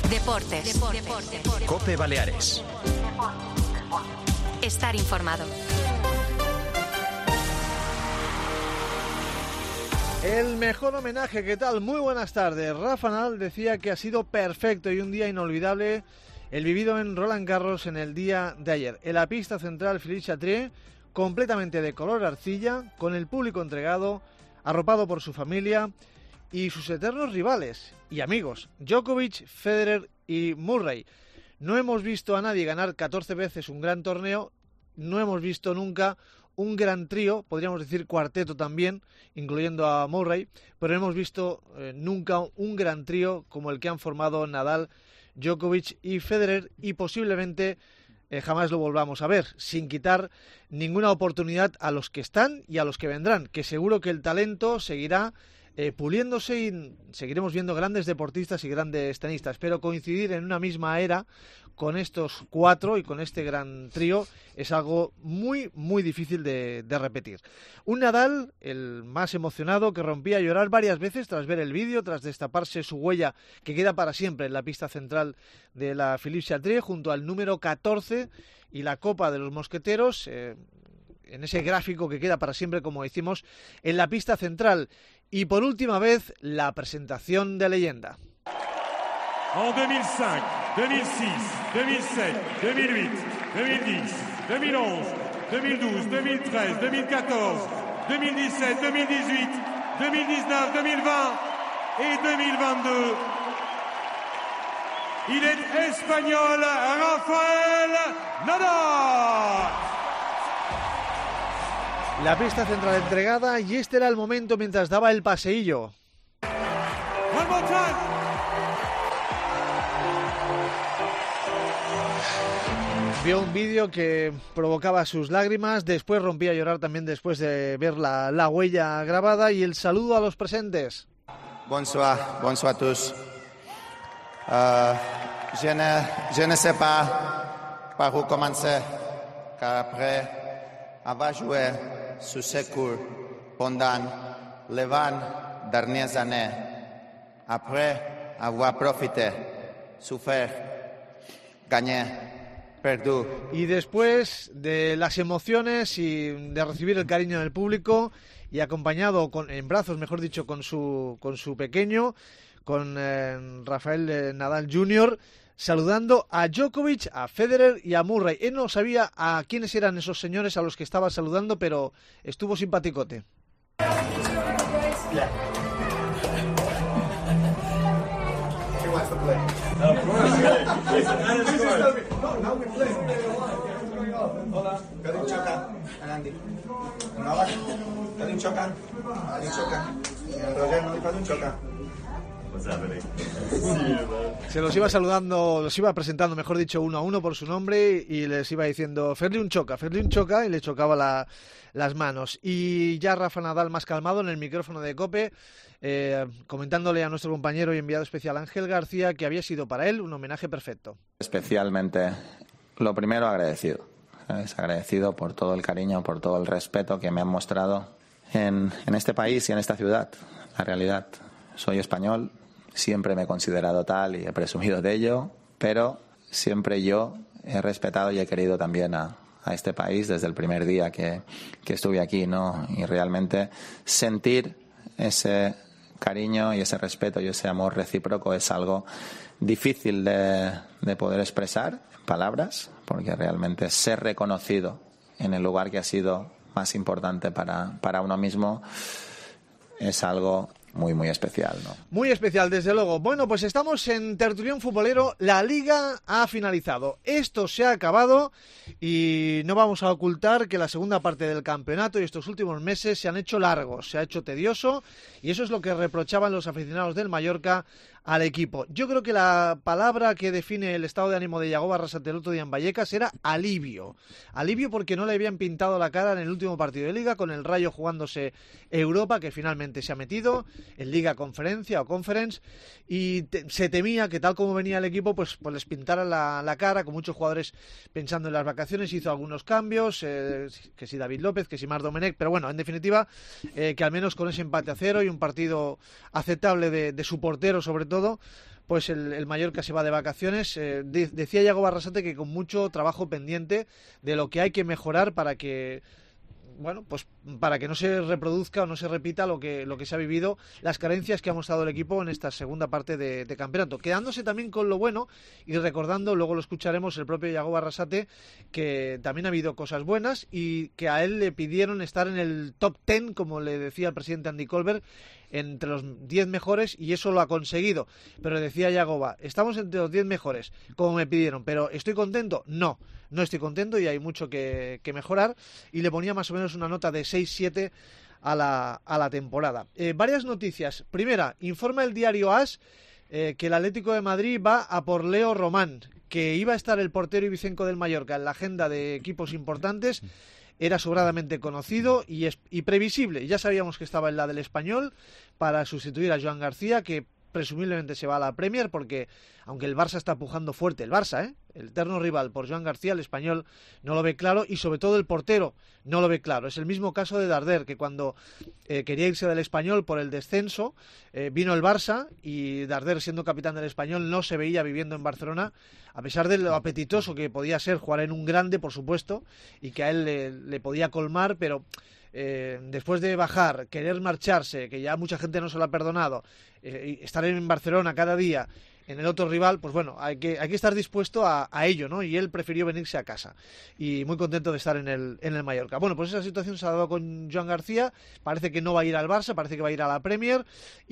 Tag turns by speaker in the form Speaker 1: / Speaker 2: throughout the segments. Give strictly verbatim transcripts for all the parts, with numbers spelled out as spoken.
Speaker 1: Deportes. Deportes. Deportes.
Speaker 2: COPE Baleares.
Speaker 1: Estar informado.
Speaker 3: El mejor homenaje, ¿qué tal? Muy buenas tardes. Rafa Nadal decía que ha sido perfecto y un día inolvidable el vivido en Roland Garros en el día de ayer. En la pista central, Philippe Chatrier, completamente de color arcilla, con el público entregado, arropado por su familia y sus eternos rivales y amigos, Djokovic, Federer y Murray. No hemos visto a nadie ganar catorce veces un gran torneo, no hemos visto nunca un gran trío, podríamos decir cuarteto también, incluyendo a Murray, pero no hemos visto eh, nunca un gran trío como el que han formado Nadal, Djokovic y Federer, y posiblemente eh, jamás lo volvamos a ver, sin quitar ninguna oportunidad a los que están y a los que vendrán, que seguro que el talento seguirá eh, puliéndose y seguiremos viendo grandes deportistas y grandes tenistas, pero coincidir en una misma era con estos cuatro y con este gran trío es algo muy, muy difícil de, de repetir. Un Nadal, el más emocionado, que rompía a llorar varias veces tras ver el vídeo, tras destaparse su huella que queda para siempre en la pista central de la Philippe Chatrier, junto al número catorce y la Copa de los Mosqueteros, eh, en ese gráfico que queda para siempre, como decimos, en la pista central. Y por última vez, la presentación de leyenda.
Speaker 4: En dos mil cinco, dos mil seis, dos mil siete, dos mil ocho, dos mil diez, dos mil once, dos mil doce, dos mil trece, dos mil catorze, dos mil diecisiete, dos mil dieciocho, dos mil diecinueve, dos mil veinte et dos mil veintidós. Il est espagnol, Rafael Nadal.
Speaker 3: La pista central entregada y este era el momento mientras daba el paseillo.
Speaker 4: One more time.
Speaker 3: Vio un vídeo que provocaba sus lágrimas, después rompía a llorar también después de ver la, la huella grabada y el saludo a los presentes.
Speaker 5: Bonsoir, bonsoir a tous. Uh, je, ne, je ne sais pas par où commencer, car après avoir joué sous secours pendant les vingt dernières années, après avoir profité, souffert, gagné, perdu.
Speaker 3: Y después de las emociones y de recibir el cariño del público y acompañado con, en brazos, mejor dicho, con su, con su pequeño, con eh, Rafael Nadal junior, saludando a Djokovic, a Federer y a Murray. Él no sabía a quiénes eran esos señores a los que estaba saludando, pero estuvo simpaticote. Se los iba saludando, los iba presentando, mejor dicho, uno a uno por su nombre y les iba diciendo Ferli un choca, Ferli un choca y le chocaba la, las manos. Y ya Rafa Nadal más calmado en el micrófono de COPE, eh, comentándole a nuestro compañero y enviado especial Ángel García que había sido para él un homenaje perfecto.
Speaker 6: Especialmente, lo primero, agradecido. ¿Sabes? Agradecido por todo el cariño, por todo el respeto que me han mostrado en, en este país y en esta ciudad. La realidad, soy español. Siempre me he considerado tal y he presumido de ello, pero siempre yo he respetado y he querido también a, a este país desde el primer día que, que estuve aquí, ¿no? Y realmente sentir ese cariño y ese respeto y ese amor recíproco es algo difícil de, de poder expresar en palabras, porque realmente ser reconocido en el lugar que ha sido más importante para, para uno mismo es algo muy, muy especial, ¿no?
Speaker 3: Muy especial, desde luego. Bueno, pues estamos en Tertulión Futbolero. La Liga ha finalizado. Esto se ha acabado y no vamos a ocultar que la segunda parte del campeonato y estos últimos meses se han hecho largos, se ha hecho tedioso y eso es lo que reprochaban los aficionados del Mallorca al equipo. Yo creo que la palabra que define el estado de ánimo de Yago Barrasate el otro día en Vallecas era alivio. Alivio porque no le habían pintado la cara en el último partido de Liga, con el Rayo jugándose Europa, que finalmente se ha metido en Liga Conferencia o Conference, y te, se temía que tal como venía el equipo, pues, pues les pintara la, la cara, con muchos jugadores pensando en las vacaciones. Hizo algunos cambios, eh, que si David López, que si Marc Domenech, pero bueno, en definitiva, eh, que al menos con ese empate a cero y un partido aceptable de, de su portero sobre todo, pues el, el Mallorca se va de vacaciones. Eh, de, decía Yago Barrasate que con mucho trabajo pendiente de lo que hay que mejorar para que bueno, pues para que no se reproduzca o no se repita lo que, lo que se ha vivido, las carencias que ha mostrado el equipo en esta segunda parte de, de campeonato, quedándose también con lo bueno y recordando, luego lo escucharemos, el propio Yago Barrasate, que también ha habido cosas buenas y que a él le pidieron estar en el top ten, como le decía el presidente Andy Colbert, entre los diez mejores, y eso lo ha conseguido. Pero decía Yagoba, estamos entre los diez mejores, como me pidieron, pero ¿estoy contento? No, no estoy contento y hay mucho que, que mejorar, y le ponía más o menos una nota de seis siete a la, a la temporada. Eh, varias noticias. Primera, informa el diario AS eh, que el Atlético de Madrid va a por Leo Román, que iba a estar el portero ibicenco del Mallorca en la agenda de equipos importantes. Era sobradamente conocido y, es, y previsible. Ya sabíamos que estaba en la del Español para sustituir a Joan García, que presumiblemente se va a la Premier, porque aunque el Barça está pujando fuerte, el Barça, ¿eh? el eterno rival por Joan García, el Español no lo ve claro, y sobre todo el portero no lo ve claro. Es el mismo caso de Darder, que cuando eh, quería irse del Español por el descenso, eh, vino el Barça, y Darder, siendo capitán del Español, no se veía viviendo en Barcelona, a pesar de lo apetitoso que podía ser jugar en un grande, por supuesto, y que a él le, le podía colmar, pero eh, después de bajar, querer marcharse, que ya mucha gente no se lo ha perdonado, eh, y estar en Barcelona cada día en el otro rival, pues bueno, hay que, hay que estar dispuesto a, a ello, ¿no? Y él prefirió venirse a casa. Y muy contento de estar en el, en el Mallorca. Bueno, pues esa situación se ha dado con Joan García. Parece que no va a ir al Barça, parece que va a ir a la Premier.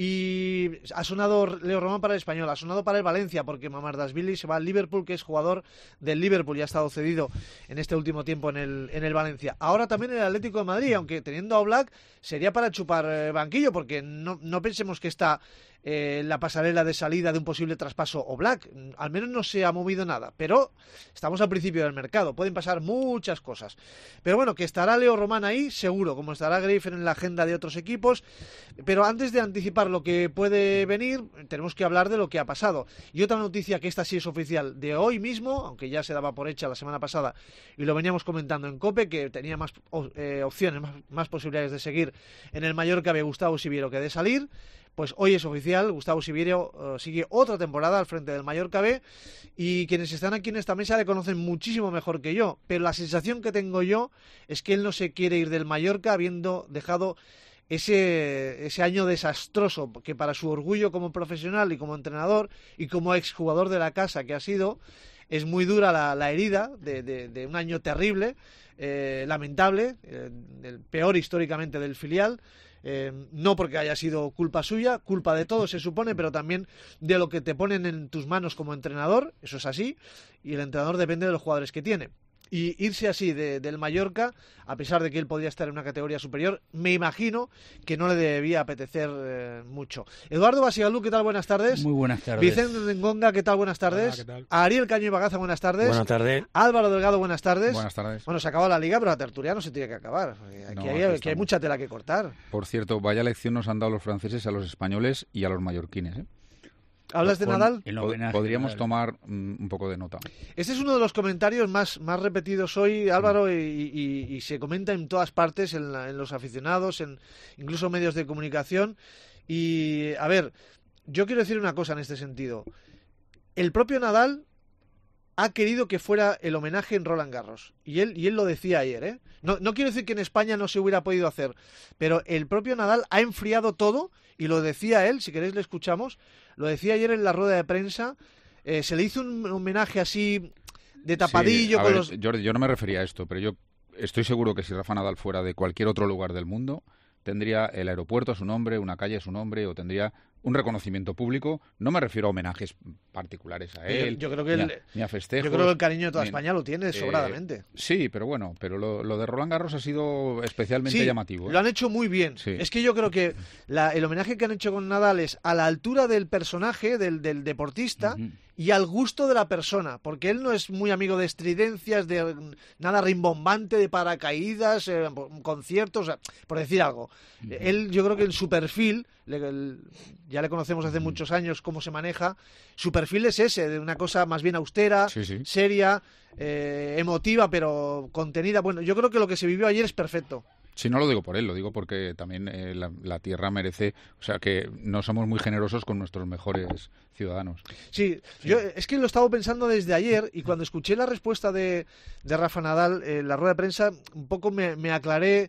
Speaker 3: Y ha sonado Leo Román para el Español, ha sonado para el Valencia, porque Mamardashvili se va al Liverpool, que es jugador del Liverpool y ha estado cedido en este último tiempo en el, en el Valencia. Ahora también el Atlético de Madrid, aunque teniendo a Oblak, sería para chupar eh, banquillo, porque no, no pensemos que está eh, la pasarela de salida de un posible traspaso Oblak. Al menos no se ha movido nada, pero estamos al principio del mercado, pueden pasar muchas cosas. Pero bueno, que estará Leo Román ahí, seguro, como estará Greifer en la agenda de otros equipos. Pero antes de anticipar lo que puede venir, tenemos que hablar de lo que ha pasado. Y otra noticia, que esta sí es oficial, de hoy mismo, aunque ya se daba por hecha la semana pasada y lo veníamos comentando en COPE, que tenía más eh, opciones, más, más posibilidades de seguir en el Mallorca de Gustavo Siviero que de salir. Pues hoy es oficial, Gustavo Siviero uh, sigue otra temporada al frente del Mallorca B, y quienes están aquí en esta mesa le conocen muchísimo mejor que yo, pero la sensación que tengo yo es que él no se quiere ir del Mallorca habiendo dejado ese, ese año desastroso, que para su orgullo como profesional y como entrenador y como exjugador de la casa que ha sido, es muy dura la, la herida de, de, de un año terrible, eh, lamentable, eh, el peor históricamente del filial. Eh, no porque haya sido culpa suya, culpa de todos se supone, pero también de lo que te ponen en tus manos como entrenador, eso es así, y el entrenador depende de los jugadores que tiene. Y irse así de, del Mallorca, a pesar de que él podría estar en una categoría superior, me imagino que no le debía apetecer eh, mucho. Eduardo Basigalú, ¿qué tal? Buenas tardes.
Speaker 2: Muy buenas tardes.
Speaker 3: Vicente Ngonga, ¿qué tal? Buenas tardes.
Speaker 7: Hola, ¿qué tal?
Speaker 3: Ariel Caño y Bagaza, buenas tardes.
Speaker 7: Buenas tardes.
Speaker 3: Álvaro Delgado, buenas tardes.
Speaker 7: Buenas tardes.
Speaker 3: Bueno, se acaba la liga, pero la tertulia no se tiene que acabar. Aquí,
Speaker 7: No,
Speaker 3: hay,
Speaker 7: aquí
Speaker 3: aquí hay mucha tela que cortar.
Speaker 7: Por cierto, vaya lección nos han dado los franceses a los españoles y a los mallorquines, ¿eh?
Speaker 3: ¿Hablas de
Speaker 7: Con-
Speaker 3: Nadal?
Speaker 2: El
Speaker 7: Pod-
Speaker 2: homenaje,
Speaker 7: Podríamos
Speaker 2: Nadal.
Speaker 7: tomar mm, un poco de nota.
Speaker 3: Este es uno de los comentarios más, más repetidos hoy, Álvaro, y, y- y se comenta en todas partes, en, la- en los aficionados, en incluso medios de comunicación. Y, a ver, yo quiero decir una cosa en este sentido. El propio Nadal ha querido que fuera el homenaje en Roland Garros. Y él, y él lo decía ayer, ¿eh? No, no quiero decir que en España no se hubiera podido hacer, pero el propio Nadal ha enfriado todo, y lo decía él, si queréis le escuchamos, lo decía ayer en la rueda de prensa. Eh, se le hizo un homenaje así de tapadillo
Speaker 7: Sí, a
Speaker 3: con
Speaker 7: ver,
Speaker 3: los...
Speaker 7: Jordi, yo no me refería a esto, pero yo estoy seguro que si Rafa Nadal fuera de cualquier otro lugar del mundo, tendría el aeropuerto a su nombre, una calle a su nombre, o tendría un reconocimiento público. No me refiero a homenajes particulares a él,
Speaker 3: Yo creo que
Speaker 7: ni,
Speaker 3: el-
Speaker 7: a, ni a festejos.
Speaker 3: Yo creo que el cariño de toda
Speaker 7: ni-
Speaker 3: España lo tiene
Speaker 7: eh,
Speaker 3: sobradamente.
Speaker 7: Sí, pero bueno, pero lo, lo de Roland Garros ha sido especialmente
Speaker 3: Sí,
Speaker 7: llamativo, ¿eh?
Speaker 3: lo han hecho muy bien.
Speaker 7: Sí.
Speaker 3: Es que yo creo que la- el homenaje que han hecho con Nadal es a la altura del personaje, del, del deportista,
Speaker 2: Ujú.
Speaker 3: y al gusto de la persona, porque él no es muy amigo de estridencias, de mm, nada rimbombante, de paracaídas, eh, conciertos, o sea, por decir algo.
Speaker 2: Ujú.
Speaker 3: Él, yo creo que en su perfil, le- el- ya le conocemos hace muchos años cómo se maneja, su perfil es ese, de una cosa más bien austera,
Speaker 7: Sí, sí.
Speaker 3: seria, eh, emotiva, pero contenida. Bueno, yo creo que lo que se vivió ayer es perfecto.
Speaker 7: Sí, no lo digo por él, lo digo porque también eh, la, la tierra merece, o sea, que no somos muy generosos con nuestros mejores ciudadanos.
Speaker 3: Sí, sí. Yo es que lo estaba pensando desde ayer y cuando escuché la respuesta de, de Rafa Nadal en la rueda de prensa, un poco me, me aclaré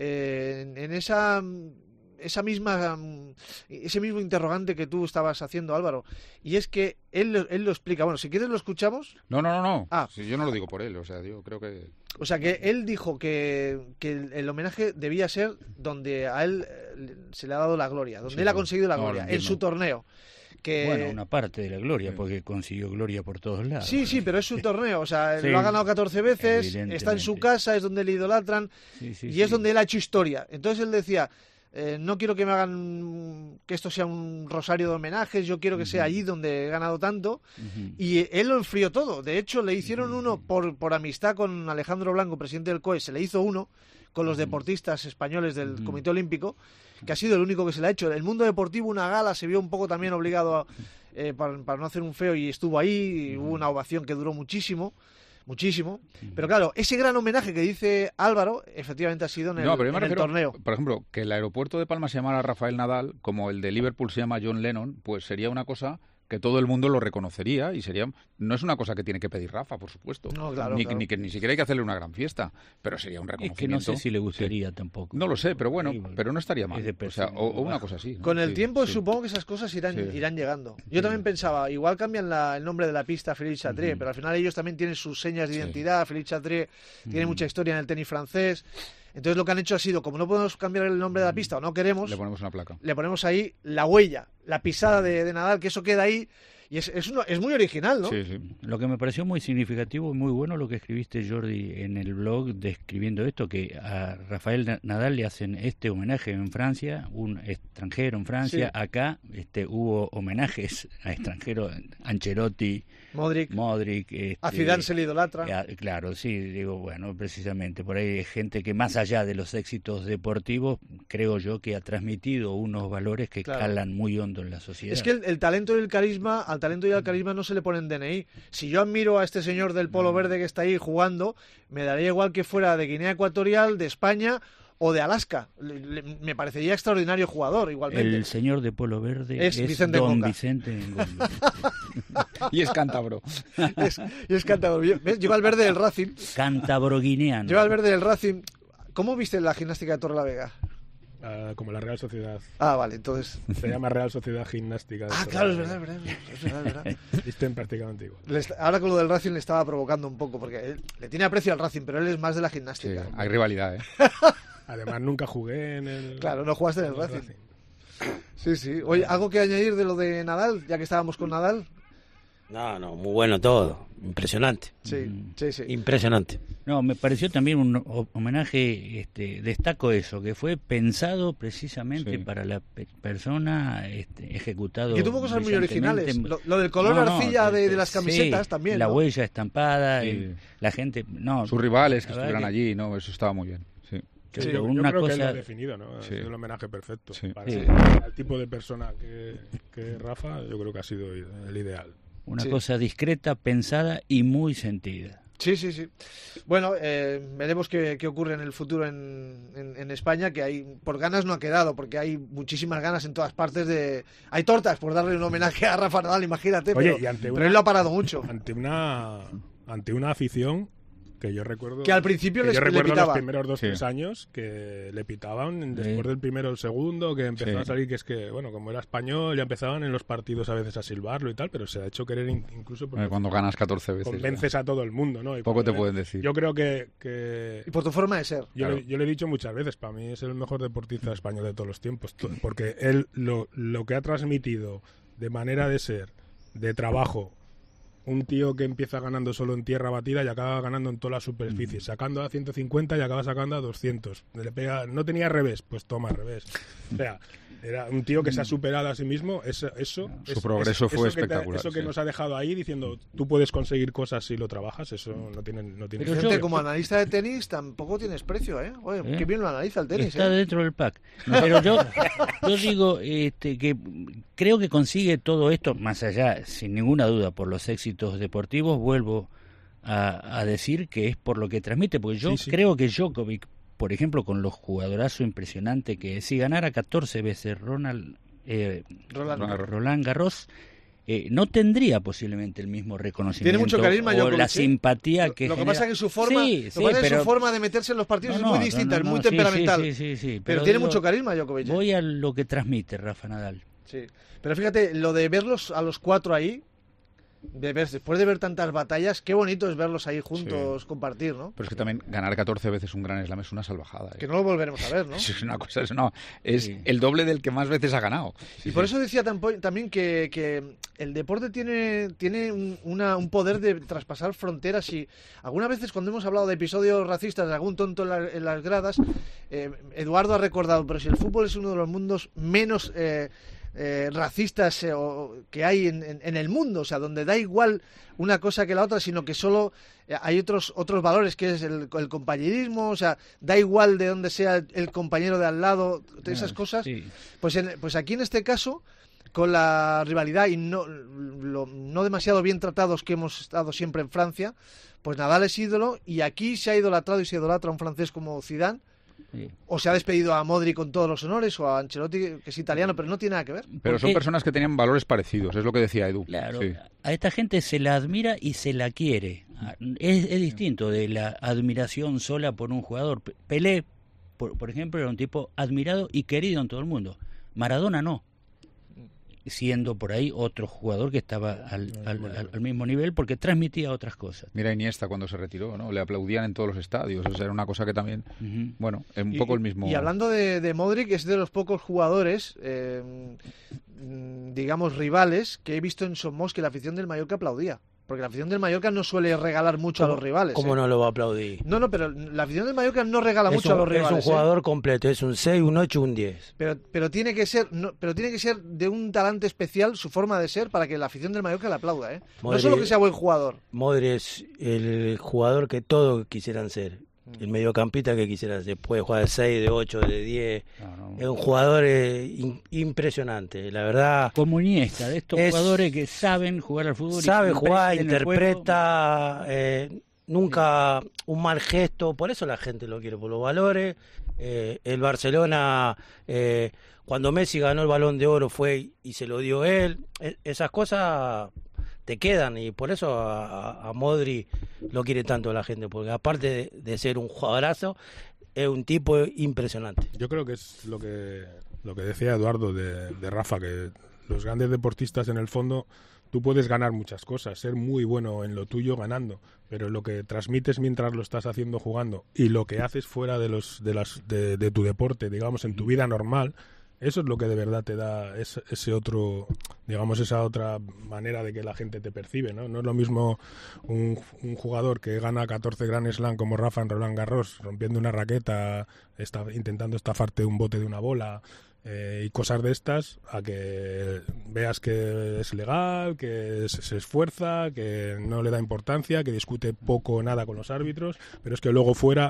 Speaker 3: eh, en, en esa... esa misma ese mismo interrogante que tú estabas haciendo, Álvaro, y es que él, él lo explica. Bueno, si quieres lo escuchamos.
Speaker 7: No, no, no, no.
Speaker 3: Ah.
Speaker 7: Sí, yo no lo digo por él, o sea, yo creo que...
Speaker 3: O sea, que él dijo que, que el, el homenaje debía ser donde a él se le ha dado la gloria, donde sí, él ha conseguido la no, gloria, en su torneo. Que...
Speaker 2: Bueno, una parte de la gloria, porque consiguió gloria por todos lados.
Speaker 3: Sí, sí, pero es su torneo, o sea, sí, lo ha ganado catorce veces, está en su casa, es donde le idolatran, sí, sí, y sí. es donde él ha hecho historia. Entonces él decía... Eh, no quiero que me hagan que esto sea un rosario de homenajes, yo quiero que sea allí donde he ganado tanto. Uh-huh. Y él lo enfrió todo. De hecho, le hicieron uh-huh. uno por, por amistad con Alejandro Blanco, presidente del C O E, se le hizo uno con los uh-huh. deportistas españoles del uh-huh. Comité Olímpico, que ha sido el único que se le ha hecho. El mundo deportivo, una gala, se vio un poco también obligado a, eh, para, para no hacer un feo, y estuvo ahí, y hubo una ovación que duró muchísimo. Muchísimo, pero claro, ese gran homenaje que dice Álvaro, efectivamente ha sido en el, no, pero yo me en refiero, el torneo.
Speaker 7: Por ejemplo, que el aeropuerto de Palma se llamara Rafael Nadal, como el de Liverpool se llama John Lennon, pues sería una cosa que todo el mundo lo reconocería y sería, no es una cosa que tiene que pedir Rafa, por supuesto,
Speaker 3: no, claro,
Speaker 7: ni,
Speaker 3: claro.
Speaker 7: ni que ni siquiera hay que hacerle una gran fiesta, pero sería un reconocimiento.
Speaker 2: Es que no sé si le gustaría sí. tampoco.
Speaker 7: No lo sé, pero bueno, sí, pero no estaría mal, o sea, o, o una cosa así, ¿no?
Speaker 3: Con el
Speaker 7: sí,
Speaker 3: tiempo
Speaker 7: sí.
Speaker 3: supongo que esas cosas irán sí. irán llegando. Yo
Speaker 7: sí.
Speaker 3: también pensaba, igual cambian la, el nombre de la pista a Félix Chatrier, uh-huh. pero al final ellos también tienen sus señas de sí. identidad. Félix Chatrier uh-huh. tiene mucha historia en el tenis francés. Entonces lo que han hecho ha sido, como no podemos cambiar el nombre de la pista o no queremos,
Speaker 7: le ponemos una placa.
Speaker 3: Le ponemos ahí la huella, la pisada de, de Nadal, que eso queda ahí. Y es, es, uno, es muy original, ¿no?
Speaker 7: Sí, sí.
Speaker 2: Lo que me pareció muy significativo y muy bueno lo que escribiste, Jordi, en el blog describiendo esto, que a Rafael Nadal le hacen este homenaje en Francia, un extranjero en Francia. Sí. Acá este, hubo homenajes a extranjeros, Ancelotti,
Speaker 3: Modric,
Speaker 2: Modric este,
Speaker 3: a Zidane se le idolatra.
Speaker 2: A, claro, sí, digo, bueno, precisamente, por ahí hay gente que más allá de los éxitos deportivos, creo yo que ha transmitido unos valores que claro. calan muy hondo en la sociedad.
Speaker 3: Es que el, el talento y el carisma... Al talento y al carisma no se le ponen D N I. Si yo admiro a este señor del polo verde que está ahí jugando, me daría igual que fuera de Guinea Ecuatorial, de España o de Alaska. Le, le, me parecería extraordinario jugador, igualmente.
Speaker 2: El señor de polo verde es,
Speaker 3: es Vicente
Speaker 2: Don
Speaker 3: Conca.
Speaker 2: Vicente
Speaker 7: y es cántabro.
Speaker 3: es, y es cántabro. ¿Ves? Lleva el verde del Racing.
Speaker 2: Cántabro guineano.
Speaker 3: Lleva el verde del Racing. ¿Cómo viste la gimnástica de Torrelavega?
Speaker 8: Uh, como la Real Sociedad.
Speaker 3: Ah, vale, entonces...
Speaker 8: Se llama Real Sociedad Gimnástica.
Speaker 3: Ah, claro, es verdad, es verdad. Es verdad, es verdad.
Speaker 8: Visten prácticamente igual.
Speaker 3: Está, ahora con lo del Racing le estaba provocando un poco, porque él, le tiene aprecio al Racing, pero él es más de la gimnástica.
Speaker 7: Sí, hay rivalidad, ¿eh?
Speaker 8: Además, nunca jugué en el...
Speaker 3: Claro, no jugaste en el, en el Racing. Racing. Sí, sí. Oye, ¿algo que añadir de lo de Nadal, ya que estábamos con Nadal?
Speaker 9: No, no, muy bueno todo. Impresionante.
Speaker 3: Sí, sí, sí.
Speaker 9: Impresionante.
Speaker 2: No, me pareció también un homenaje, este, destaco eso, que fue pensado precisamente sí. para la pe- persona, este, ejecutado.
Speaker 3: Que tuvo cosas muy originales. Lo, lo del color no, no, arcilla de, de las camisetas
Speaker 2: sí,
Speaker 3: también.
Speaker 2: La
Speaker 3: ¿no?
Speaker 2: huella estampada,
Speaker 7: sí.
Speaker 2: el, la gente. No,
Speaker 7: sus rivales que estuvieran que... allí, no, eso estaba muy bien. Sí.
Speaker 8: Sí, sí, yo,
Speaker 2: una
Speaker 8: yo creo
Speaker 2: cosa...
Speaker 8: que él lo ha definido, ¿no? Ha
Speaker 7: sí.
Speaker 8: sido el homenaje perfecto.
Speaker 7: Sí.
Speaker 8: Para
Speaker 2: sí.
Speaker 8: el tipo de persona que, que Rafa, yo creo que ha sido el ideal.
Speaker 2: Una
Speaker 3: sí.
Speaker 2: cosa discreta, pensada y muy sentida.
Speaker 3: Sí, sí, sí. Bueno, eh, veremos qué, qué ocurre en el futuro en, en, en España, que hay por ganas no ha quedado, porque hay muchísimas ganas en todas partes de... Hay tortas por darle un homenaje a Rafa Nadal, imagínate,
Speaker 8: Oye,
Speaker 3: pero,
Speaker 8: y ante
Speaker 3: pero
Speaker 8: una,
Speaker 3: él lo ha parado mucho.
Speaker 8: Ante una, ante una afición... que yo recuerdo
Speaker 3: que al principio
Speaker 8: que
Speaker 3: les
Speaker 8: yo recuerdo
Speaker 3: le pitaba.
Speaker 8: Los primeros dos
Speaker 7: sí.
Speaker 8: tres años que le pitaban después
Speaker 2: sí.
Speaker 8: del primero o el segundo, que empezó
Speaker 7: sí.
Speaker 8: a salir, que es que bueno, como era español ya empezaban en los partidos a veces a silbarlo y tal, pero se ha hecho querer in- incluso porque
Speaker 7: cuando ganas catorce veces
Speaker 8: convences
Speaker 7: ya.
Speaker 8: a todo el mundo, ¿no? Y
Speaker 7: poco te
Speaker 8: me,
Speaker 7: pueden decir.
Speaker 8: Yo creo que, que
Speaker 3: y por tu forma de ser.
Speaker 8: yo,
Speaker 7: claro.
Speaker 8: le, yo le he dicho muchas veces, para mí es el mejor deportista español de todos los tiempos, porque él lo, lo que ha transmitido de manera de ser, de trabajo. Un tío que empieza ganando solo en tierra batida y acaba ganando en toda la superficie, sacando a ciento cincuenta y acaba sacando a doscientos. Le pega, no tenía revés, pues toma revés. O sea, era un tío que se ha superado a sí mismo. Eso, eso
Speaker 7: su
Speaker 8: es,
Speaker 7: progreso
Speaker 8: es,
Speaker 7: fue
Speaker 8: eso
Speaker 7: espectacular.
Speaker 8: Que te, eso que
Speaker 7: sí.
Speaker 8: nos ha dejado ahí diciendo, tú puedes conseguir cosas si lo trabajas, eso no tiene, no tiene.
Speaker 3: Pero gente, como analista de tenis tampoco tienes precio, ¿eh? Oye,
Speaker 2: ¿Eh?
Speaker 3: qué bien lo analiza el tenis.
Speaker 2: Está
Speaker 3: ¿eh?
Speaker 2: dentro del pack. Pero yo, yo digo este, que creo que consigue todo esto, más allá, sin ninguna duda, por los éxitos deportivos, vuelvo a, a decir que es por lo que transmite, porque yo
Speaker 8: sí, sí.
Speaker 2: creo que Djokovic, por ejemplo, con los jugadorazos impresionantes que si ganara catorce veces Ronald eh,
Speaker 3: Roland,
Speaker 2: Roland, Roland Garros, eh, no tendría posiblemente el mismo reconocimiento.
Speaker 3: Tiene mucho carisma,
Speaker 2: o
Speaker 3: Djokovic,
Speaker 2: la simpatía
Speaker 3: lo,
Speaker 2: que
Speaker 3: lo que
Speaker 2: genera...
Speaker 3: pasa es que su forma,
Speaker 2: sí,
Speaker 3: lo
Speaker 2: sí,
Speaker 3: que pasa
Speaker 2: pero...
Speaker 3: es su forma de meterse en los partidos
Speaker 2: no, no,
Speaker 3: es muy distinta,
Speaker 2: no, no,
Speaker 3: es muy
Speaker 2: sí,
Speaker 3: temperamental.
Speaker 2: Sí, sí, sí, sí,
Speaker 3: pero,
Speaker 2: pero
Speaker 3: tiene
Speaker 2: digo,
Speaker 3: mucho carisma Djokovic.
Speaker 2: Voy a lo que transmite Rafa Nadal.
Speaker 3: Sí, pero fíjate, lo de verlos a los cuatro ahí, de ver, después de ver tantas batallas, qué bonito es verlos ahí juntos, sí. compartir, ¿no?
Speaker 7: Pero es que también ganar catorce veces un Grand Slam es una salvajada. ¿eh?
Speaker 3: Que no lo volveremos a ver, ¿no?
Speaker 7: Eso es una cosa, eso no, es sí. el doble del que más veces ha ganado.
Speaker 3: Sí, y por sí. eso decía también que, que el deporte tiene, tiene un, una, un poder de traspasar fronteras y algunas veces cuando hemos hablado de episodios racistas de algún tonto en, la, en las gradas, eh, Eduardo ha recordado, pero si el fútbol es uno de los mundos menos... Eh, Eh, racistas eh, o, que hay en, en, en el mundo, o sea, donde da igual una cosa que la otra, sino que solo eh, hay otros otros valores, que es el, el compañerismo, o sea, da igual de dónde sea el compañero de al lado, de esas cosas, sí. pues, en, pues aquí en este caso, con la rivalidad y no, lo, no demasiado bien tratados que hemos estado siempre en Francia, pues Nadal es ídolo y aquí se ha idolatrado y se idolatra a un francés como Zidane. Sí. O se ha despedido a Modric con todos los honores, o a Ancelotti, que es italiano, pero no tiene nada que ver.
Speaker 7: Pero son personas que tenían valores parecidos, es lo que decía Edu.
Speaker 2: Claro,
Speaker 7: sí.
Speaker 2: A esta gente se la admira y se la quiere. Es, es distinto de la admiración sola por un jugador. Pelé, por, por ejemplo, era un tipo admirado y querido en todo el mundo. Maradona no. Siendo por ahí otro jugador que estaba al, al, al, al mismo nivel porque transmitía otras cosas.
Speaker 7: Mira Iniesta cuando se retiró, ¿no? Le aplaudían en todos los estadios, o sea, era una cosa que también, uh-huh. bueno, es un
Speaker 3: y,
Speaker 7: poco el mismo...
Speaker 3: Y hablando de, de Modric, es de los pocos jugadores, eh, digamos, rivales, que he visto en Somos que la afición del Mallorca aplaudía. Porque la afición del Mallorca no suele regalar mucho a los rivales.
Speaker 10: ¿Cómo
Speaker 3: ¿eh?
Speaker 10: no lo va a aplaudir?
Speaker 3: No, no, pero la afición del Mallorca no regala
Speaker 10: es
Speaker 3: mucho
Speaker 10: un,
Speaker 3: a los rivales.
Speaker 10: Es un jugador
Speaker 3: ¿eh?
Speaker 10: completo, es un seis, un ocho, un diez.
Speaker 3: Pero, pero, tiene que ser, no, pero tiene que ser de un talante especial su forma de ser para que la afición del Mallorca le aplauda. ¿eh?
Speaker 10: Modri,
Speaker 3: no solo que sea buen jugador.
Speaker 10: Modri es el jugador que todos quisieran ser. El mediocampista que quisiera ser. Puede jugar de seis, de ocho, de diez. No, no. Es un jugador eh, in, impresionante, la verdad.
Speaker 2: Como Iniesta, de estos es, jugadores que saben jugar al fútbol.
Speaker 10: Sabe jugar, interpreta, eh, nunca un mal gesto. Por eso la gente lo quiere, por los valores. Eh, el Barcelona, eh, cuando Messi ganó el Balón de Oro fue y se lo dio él. Eh, esas cosas... te quedan y por eso a, a Modri lo quiere tanto la gente, porque aparte de, de ser un jugadorazo, es un tipo impresionante.
Speaker 8: Yo creo que es lo que lo que decía Eduardo de, de Rafa, que los grandes deportistas en el fondo tú puedes ganar muchas cosas, ser muy bueno en lo tuyo ganando, pero lo que transmites mientras lo estás haciendo jugando y lo que haces fuera de los de las de, de tu deporte, digamos en tu vida normal, eso es lo que de verdad te da ese, ese otro, digamos, esa otra manera de que la gente te percibe, ¿no? No es lo mismo un, un jugador que gana catorce Grand Slam como Rafa en Roland Garros, rompiendo una raqueta, está, intentando estafarte un bote de una bola eh, y cosas de estas, a que veas que es legal, que se, se esfuerza, que no le da importancia, que discute poco o nada con los árbitros, pero es que luego fuera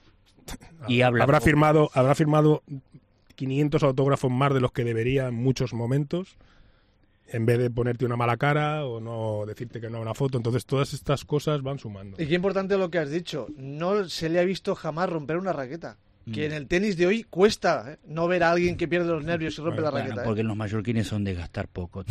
Speaker 2: y habla
Speaker 8: habrá
Speaker 2: poco.
Speaker 8: firmado, habrá firmado quinientos autógrafos más de los que debería en muchos momentos, en vez de ponerte una mala cara o no decirte que no a una foto. Entonces todas estas cosas van sumando.
Speaker 3: Y qué importante lo que has dicho, no se le ha visto jamás romper una raqueta. Que en el tenis de hoy cuesta ¿eh? no ver a alguien que pierde los nervios y rompe bueno, la raqueta.
Speaker 2: Bueno, porque
Speaker 3: ¿eh?
Speaker 2: los mallorquines son de gastar poco.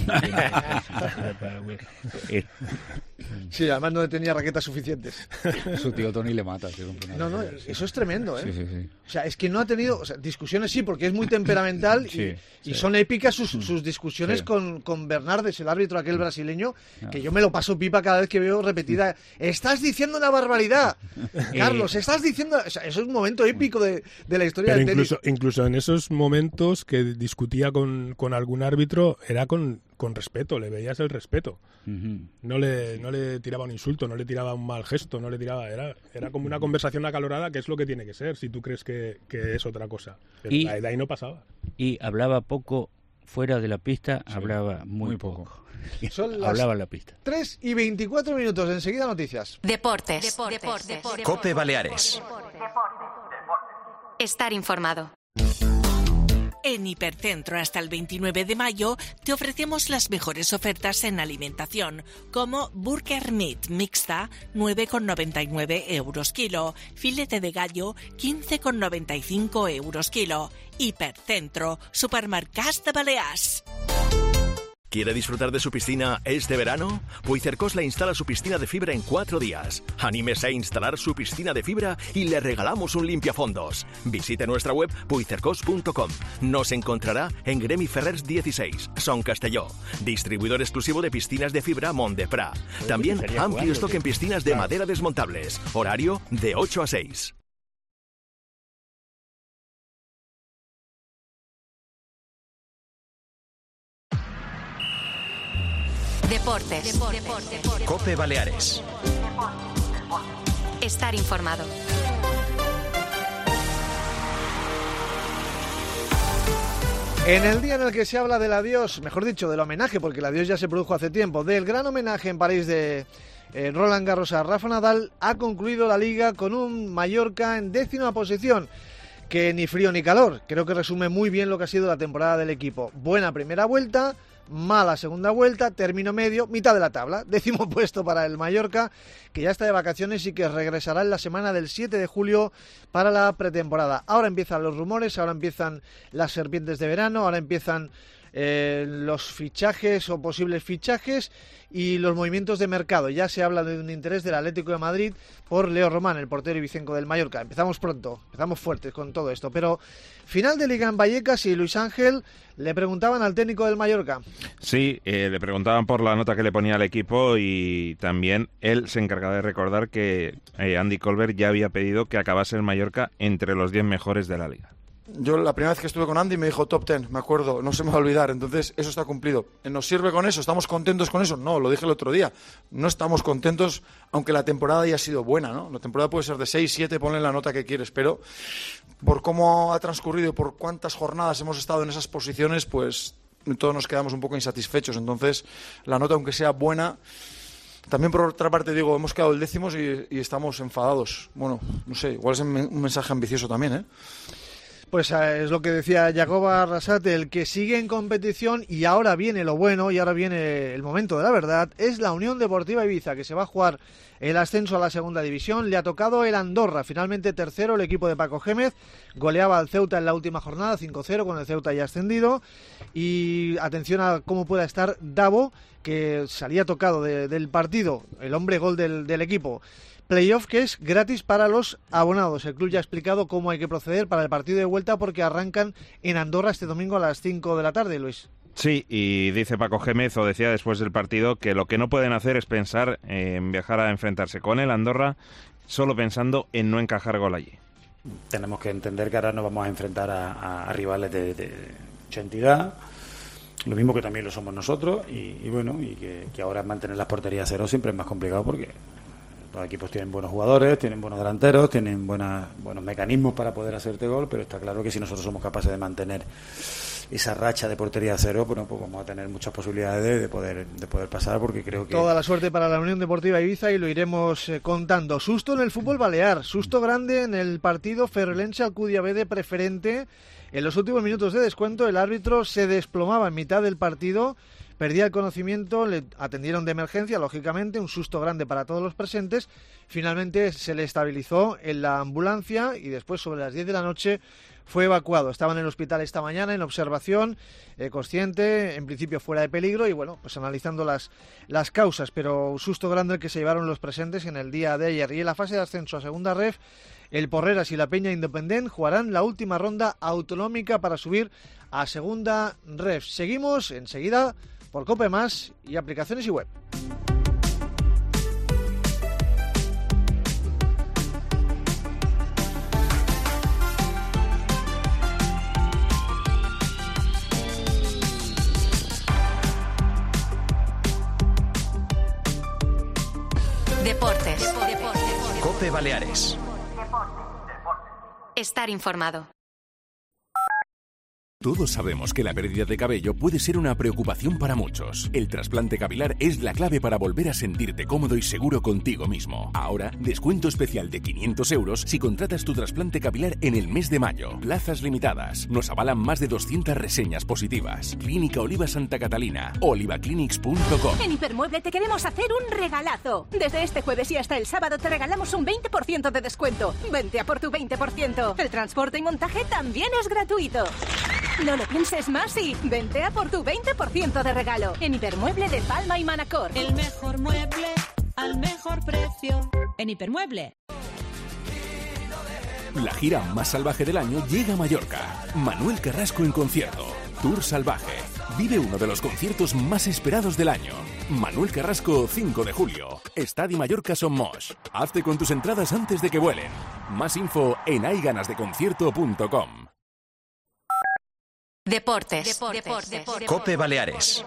Speaker 3: Sí, además no tenía raquetas suficientes.
Speaker 7: Su tío Tony le mata. Si
Speaker 3: no, no, eso es tremendo, ¿eh?
Speaker 7: Sí, sí, sí.
Speaker 3: O sea, es que no ha tenido... O sea, discusiones sí, porque es muy temperamental
Speaker 7: sí,
Speaker 3: y,
Speaker 7: sí.
Speaker 3: y son épicas sus, sus discusiones sí. con, con Bernardes, el árbitro aquel brasileño, no. que yo me lo paso pipa cada vez que veo repetida. ¡Estás diciendo una barbaridad! Carlos, estás diciendo... O sea, eso es un momento épico de, de la historia
Speaker 8: Pero
Speaker 3: del
Speaker 8: incluso,
Speaker 3: tenis.
Speaker 8: Incluso en esos momentos que discutía con, con algún árbitro, era con, con respeto, le veías el respeto. Uh-huh. No le, no le tiraba un insulto, no le tiraba un mal gesto, no le tiraba... Era, era como una conversación acalorada, que es lo que tiene que ser, si tú crees que, que es otra cosa. Pero
Speaker 2: y,
Speaker 8: de ahí no pasaba.
Speaker 2: Y hablaba poco fuera de la pista, sí, hablaba muy, muy poco. poco.
Speaker 3: Son las
Speaker 2: hablaba en la pista.
Speaker 3: tres y veinticuatro minutos, enseguida noticias.
Speaker 1: Deportes. Deportes. Deportes. Deportes.
Speaker 11: Cope Baleares.
Speaker 1: Estar informado.
Speaker 11: En Hipercentro hasta el veintinueve de mayo te ofrecemos las mejores ofertas en alimentación, como Burger Meat mixta, nueve con noventa y nueve euros kilo, filete de gallo, quince con noventa y cinco euros kilo. Hipercentro, Supermercats de Balears.
Speaker 12: ¿Quiere disfrutar de su piscina este verano? Puigcercós le instala su piscina de fibra en cuatro días. Anímese a instalar su piscina de fibra y le regalamos un limpiafondos. Visite nuestra web puigcercós punto com. Nos encontrará en Gremi Ferrers dieciséis, Son Castelló. Distribuidor exclusivo de piscinas de fibra Montdeprat. También amplio stock en piscinas de madera desmontables. Horario de ocho a seis.
Speaker 1: Deportes. Deportes.
Speaker 13: COPE Baleares.
Speaker 1: Estar informado.
Speaker 3: En el día en el que se habla del adiós, mejor dicho, del homenaje, porque el adiós ya se produjo hace tiempo, del gran homenaje en París de eh, Roland Garros a Rafa Nadal, ha concluido la Liga con un Mallorca en décima posición, que ni frío ni calor. Creo que resume muy bien lo que ha sido la temporada del equipo. Buena primera vuelta, mala segunda vuelta, término medio, mitad de la tabla, décimo puesto para el Mallorca, que ya está de vacaciones y que regresará en la semana del siete de julio para la pretemporada. Ahora empiezan los rumores, ahora empiezan las serpientes de verano, ahora empiezan eh, los fichajes o posibles fichajes y los movimientos de mercado. Ya se habla de un interés del Atlético de Madrid por Leo Román, el portero ibicenco del Mallorca. Empezamos pronto, empezamos fuertes con todo esto, pero final de Liga en Vallecas y Luis Ángel le preguntaban al técnico del Mallorca.
Speaker 14: Sí, eh, le preguntaban por la nota que le ponía al equipo y también él se encargaba de recordar que eh, Andy Colbert ya había pedido que acabase el Mallorca entre los diez mejores de la Liga.
Speaker 15: Yo la primera vez que estuve con Andy me dijo top ten, me acuerdo, no se me va a olvidar, entonces eso está cumplido. ¿Nos sirve con eso? ¿Estamos contentos con eso? No, lo dije el otro día, no estamos contentos aunque la temporada haya sido buena, ¿no? La temporada puede ser de seis, siete, ponle la nota que quieres, pero por cómo ha transcurrido y por cuántas jornadas hemos estado en esas posiciones, pues todos nos quedamos un poco insatisfechos, entonces la nota aunque sea buena. También por otra parte digo, hemos quedado el décimos y, y estamos enfadados. Bueno, no sé, igual es un mensaje ambicioso también, ¿eh?
Speaker 3: Pues es lo que decía Jacoba Arrasate, el que sigue en competición y ahora viene lo bueno y ahora viene el momento de la verdad, es la Unión Deportiva Ibiza, que se va a jugar el ascenso a la segunda división. Le ha tocado el Andorra, finalmente tercero el equipo de Paco Gémez, goleaba al Ceuta en la última jornada, cinco cero con el Ceuta ya ascendido, y atención a cómo pueda estar Davo, que salía tocado de, del partido, el hombre gol del, del equipo. Playoff que es gratis para los abonados. El club ya ha explicado cómo hay que proceder para el partido de vuelta porque arrancan en Andorra este domingo a las cinco de la tarde, Luis.
Speaker 14: Sí, y dice Paco Gémez, o decía después del partido, que lo que no pueden hacer es pensar en viajar a enfrentarse con el Andorra solo pensando en no encajar gol allí.
Speaker 16: Tenemos que entender que ahora nos vamos a enfrentar a, a rivales de, de mucha entidad, lo mismo que también lo somos nosotros, y, y bueno, y que, que ahora mantener las porterías cero siempre es más complicado porque los equipos tienen buenos jugadores, tienen buenos delanteros, tienen buenas, buenos mecanismos para poder hacerte gol, pero está claro que si nosotros somos capaces de mantener esa racha de portería cero, bueno, pues vamos a tener muchas posibilidades de, de poder de poder pasar, porque creo que...
Speaker 3: Toda la suerte para la Unión Deportiva Ibiza y lo iremos eh, contando. Susto en el fútbol balear, susto grande en el partido Ferrolense-Alcudia B de preferente. En los últimos minutos de descuento el árbitro se desplomaba en mitad del partido, perdía el conocimiento, le atendieron de emergencia, lógicamente, un susto grande para todos los presentes. Finalmente se le estabilizó en la ambulancia y después, sobre las diez de la noche, fue evacuado. Estaba en el hospital esta mañana en observación, eh, consciente, en principio fuera de peligro y bueno, pues analizando las, las causas, pero un susto grande el que se llevaron los presentes en el día de ayer. Y en la fase de ascenso a segunda ref, el Porreras y la Peña Independent jugarán la última ronda autonómica para subir a segunda ref. Seguimos enseguida por COPE Más y aplicaciones y web.
Speaker 1: Deportes.
Speaker 13: COPE Baleares.
Speaker 1: Estar informado.
Speaker 17: Todos sabemos que la pérdida de cabello puede ser una preocupación para muchos. El trasplante capilar es la clave para volver a sentirte cómodo y seguro contigo mismo. Ahora, descuento especial de quinientos euros si contratas tu trasplante capilar en el mes de mayo. Plazas limitadas. Nos avalan más de doscientas reseñas positivas. Clínica Oliva Santa Catalina. olivaclinics punto com.
Speaker 18: En Hipermueble te queremos hacer un regalazo. Desde este jueves y hasta el sábado te regalamos un veinte por ciento de descuento. Vente a por tu veinte por ciento. El transporte y montaje también es gratuito. No lo pienses más y vente a por tu veinte por ciento de regalo. En Hipermueble de Palma y Manacor.
Speaker 19: El mejor mueble al mejor precio. En Hipermueble.
Speaker 17: La gira más salvaje del año llega a Mallorca. Manuel Carrasco en concierto. Tour Salvaje. Vive uno de los conciertos más esperados del año. Manuel Carrasco, cinco de julio. Estadi Mallorca Son Moix. Hazte con tus entradas antes de que vuelen. Más info en hayganasdeconcierto punto com.
Speaker 1: Deportes. Deportes. Deportes. Deportes.
Speaker 13: Cope Baleares.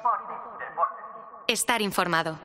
Speaker 1: Estar informado.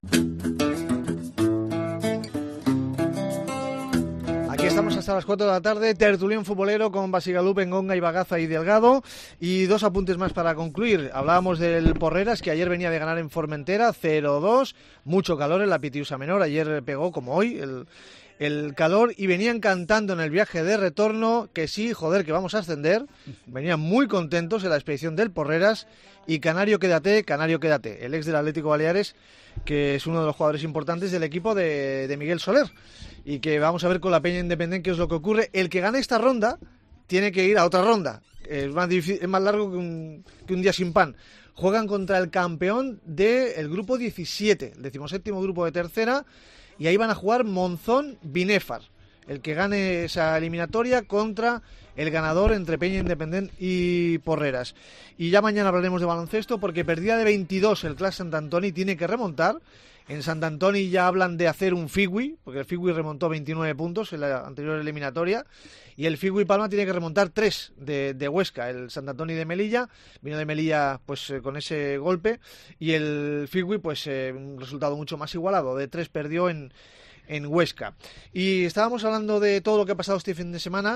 Speaker 3: Aquí estamos hasta las cuatro de la tarde, tertulión futbolero con Basigalup, Engonga, Ibagaza y Delgado. Y dos apuntes más para concluir. Hablábamos del Porreras, que ayer venía de ganar en Formentera, cero dos. Mucho calor en la Pitiusa Menor. Ayer pegó, como hoy, el... el calor, y venían cantando en el viaje de retorno que sí, joder, que vamos a ascender. Venían muy contentos en la expedición del Porreras. Y Canario, quédate, Canario, quédate. El ex del Atlético Baleares, que es uno de los jugadores importantes del equipo de, de Miguel Soler. Y que vamos a ver con la Peña Independiente qué es lo que ocurre. El que gane esta ronda tiene que ir a otra ronda. Es más, difícil, es más largo que un, que un día sin pan. Juegan contra el campeón del grupo diecisiete, el decimoséptimo grupo de tercera. Y ahí van a jugar Monzón-Binéfar, el que gane esa eliminatoria contra el ganador entre Peña Independiente y Porreras. Y ya mañana hablaremos de baloncesto, porque perdía de veintidós el Clas Sant Antoni, tiene que remontar. En Sant Antoni ya hablan de hacer un Figui, porque el Figui remontó veintinueve puntos en la anterior eliminatoria, y el Figui Palma tiene que remontar tres de, de Huesca. El Sant Antoni de Melilla vino de Melilla pues eh, con ese golpe, y el Figui pues eh, un resultado mucho más igualado, de tres perdió en, en Huesca. Y estábamos hablando de todo lo que ha pasado este fin de semana,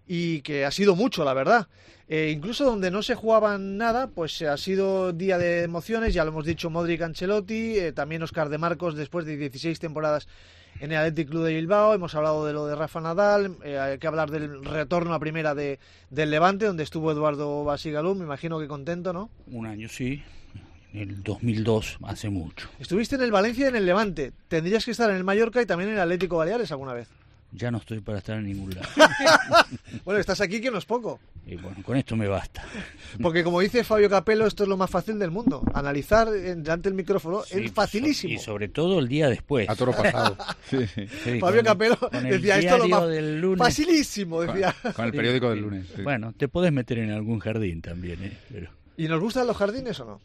Speaker 3: y que ha sido mucho, la verdad. Eh, incluso donde no se jugaban nada, pues ha sido día de emociones, ya lo hemos dicho, Modric, Ancelotti, eh, también Óscar de Marcos después de dieciséis temporadas en el Athletic Club de Bilbao. Hemos hablado de lo de Rafa Nadal, eh, hay que hablar del retorno a primera de, del Levante, donde estuvo Eduardo Basigalup, me imagino que contento, ¿no?
Speaker 2: Un año, sí. En el dos mil dos, hace mucho.
Speaker 3: Estuviste en el Valencia y en el Levante, tendrías que estar en el Mallorca y también en el Atlético Baleares alguna vez.
Speaker 2: Ya no estoy para estar en ningún lado.
Speaker 3: Bueno, estás aquí, que no es poco.
Speaker 2: Y bueno, con esto me basta.
Speaker 3: Porque como dice Fabio Capello, esto es lo más fácil del mundo. Analizar delante del micrófono sí, es facilísimo.
Speaker 2: Y sobre todo el día después.
Speaker 7: A toro pasado. Sí, sí.
Speaker 3: Sí, Fabio Capello decía esto es lo más del lunes. Facilísimo, decía.
Speaker 7: Con, con el periódico del lunes. Sí.
Speaker 2: Bueno, te puedes meter en algún jardín también, ¿eh? Pero...
Speaker 3: ¿Y nos gustan los jardines o no?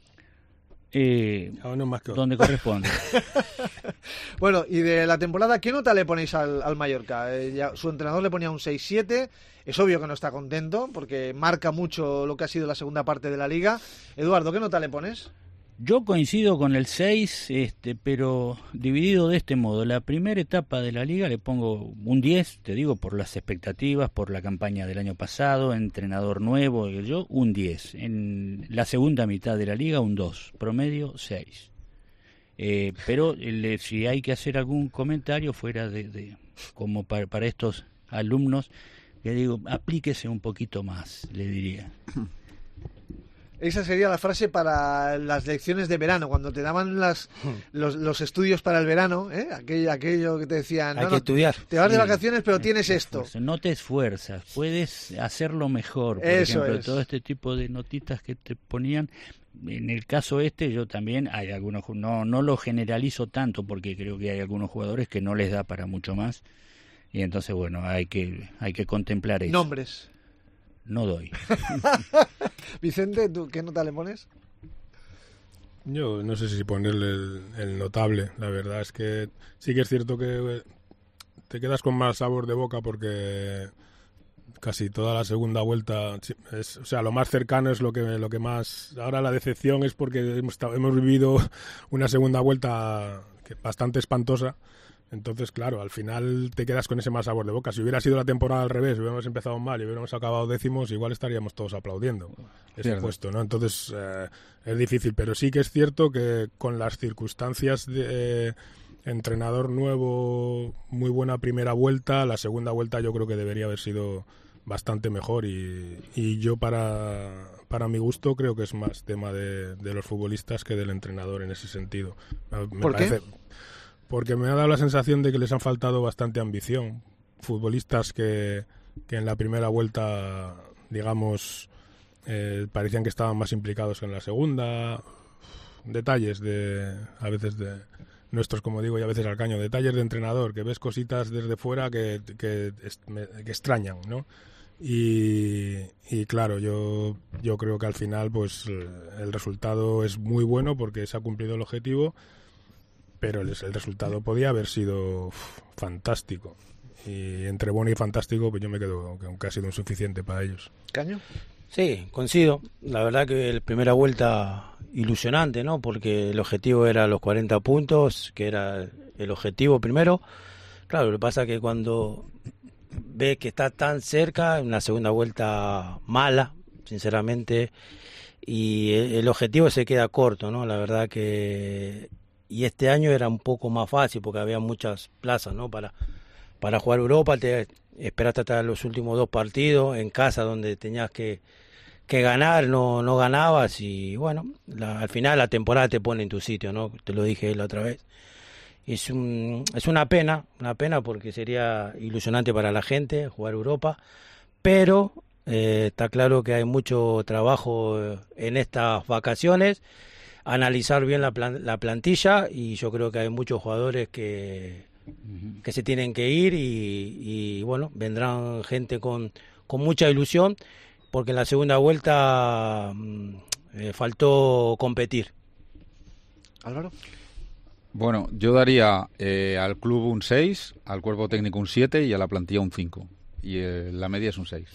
Speaker 2: Eh,
Speaker 8: no más que
Speaker 2: donde corresponde.
Speaker 3: Bueno, y de la temporada, ¿qué nota le ponéis al, al Mallorca? Eh, ya, su entrenador le ponía un seis siete, es obvio que no está contento, porque marca mucho lo que ha sido la segunda parte de la Liga. Eduardo, ¿qué nota le pones?
Speaker 2: Yo coincido con el seis, este, pero dividido de este modo. La primera etapa de la Liga le pongo un diez, te digo, por las expectativas, por la campaña del año pasado, entrenador nuevo, yo un diez. En la segunda mitad de la Liga un dos, promedio seis. Eh, pero le, si hay que hacer algún comentario fuera de, de como para, para estos alumnos, le digo, aplíquese un poquito más, le diría.
Speaker 3: Esa sería la frase para las lecciones de verano, cuando te daban las, los, los estudios para el verano, ¿eh? aquello, aquello que te decían,
Speaker 10: hay
Speaker 3: no,
Speaker 10: que
Speaker 3: no,
Speaker 10: estudiar.
Speaker 3: Te vas de vacaciones, pero tienes esto.
Speaker 2: No te esfuerzas, puedes hacerlo mejor. Por
Speaker 3: Eso
Speaker 2: ejemplo,
Speaker 3: es.
Speaker 2: Todo este tipo de notitas que te ponían. En el caso este, yo también, hay algunos, no, no lo generalizo tanto, porque creo que hay algunos jugadores que no les da para mucho más. Y entonces, bueno, hay que, hay que contemplar eso.
Speaker 3: Nombres.
Speaker 2: No doy.
Speaker 3: Vicente, ¿tú qué nota le pones?
Speaker 8: Yo no sé si ponerle el, el notable. La verdad es que sí que es cierto que te quedas con más sabor de boca, porque casi toda la segunda vuelta, es, o sea, lo más cercano es lo que lo que más. Ahora la decepción es porque hemos, hemos vivido una segunda vuelta que bastante espantosa. Entonces, claro, al final te quedas con ese mal sabor de boca. Si hubiera sido la temporada al revés, hubiéramos empezado mal y hubiéramos acabado décimos, igual estaríamos todos aplaudiendo ese
Speaker 7: Cierto.
Speaker 8: puesto, ¿no? Entonces, eh, es difícil, pero sí que es cierto que con las circunstancias de eh, entrenador nuevo, muy buena primera vuelta, la segunda vuelta yo creo que debería haber sido bastante mejor y, y yo para, para mi gusto creo que es más tema de, de los futbolistas que del entrenador en ese sentido. Me
Speaker 3: ¿Por
Speaker 8: parece,
Speaker 3: qué?
Speaker 8: Porque me ha dado la sensación de que les han faltado bastante ambición. Futbolistas que, que en la primera vuelta, digamos, eh, parecían que estaban más implicados que en la segunda. Detalles de, a veces de nuestros, como digo, y a veces al caño, detalles de entrenador, que ves cositas desde fuera que, que, que extrañan, ¿no? Y, y claro, yo, yo creo que al final pues el resultado es muy bueno porque se ha cumplido el objetivo, pero el, el resultado podía haber sido uf, fantástico. Y entre bueno y fantástico, pues yo me quedo con que ha sido insuficiente para ellos.
Speaker 3: ¿Caño?
Speaker 10: Sí, coincido. La verdad que la primera vuelta ilusionante, ¿no? Porque el objetivo era los cuarenta puntos, que era el objetivo primero. Claro, lo que pasa es que cuando ves que está tan cerca, una segunda vuelta mala, sinceramente, y el, el objetivo se queda corto, ¿no? La verdad que... Y este año era un poco más fácil porque había muchas plazas, ¿no? Para, para jugar Europa, te esperaste hasta los últimos dos partidos en casa donde tenías que, que ganar, no, no ganabas y bueno, la, al final la temporada te pone en tu sitio, ¿no? Te lo dije la otra vez. Es, un, es una pena, una pena porque sería ilusionante para la gente jugar Europa, pero eh, está claro que hay mucho trabajo en estas vacaciones, analizar bien la, plan, la plantilla y yo creo que hay muchos jugadores que, que se tienen que ir y, y bueno, vendrán gente con, con mucha ilusión porque en la segunda vuelta eh, faltó competir.
Speaker 3: Álvaro.
Speaker 7: Bueno, yo daría eh, al club un seis, al cuerpo técnico un siete y a la plantilla un cinco. Y eh, la media es un seis.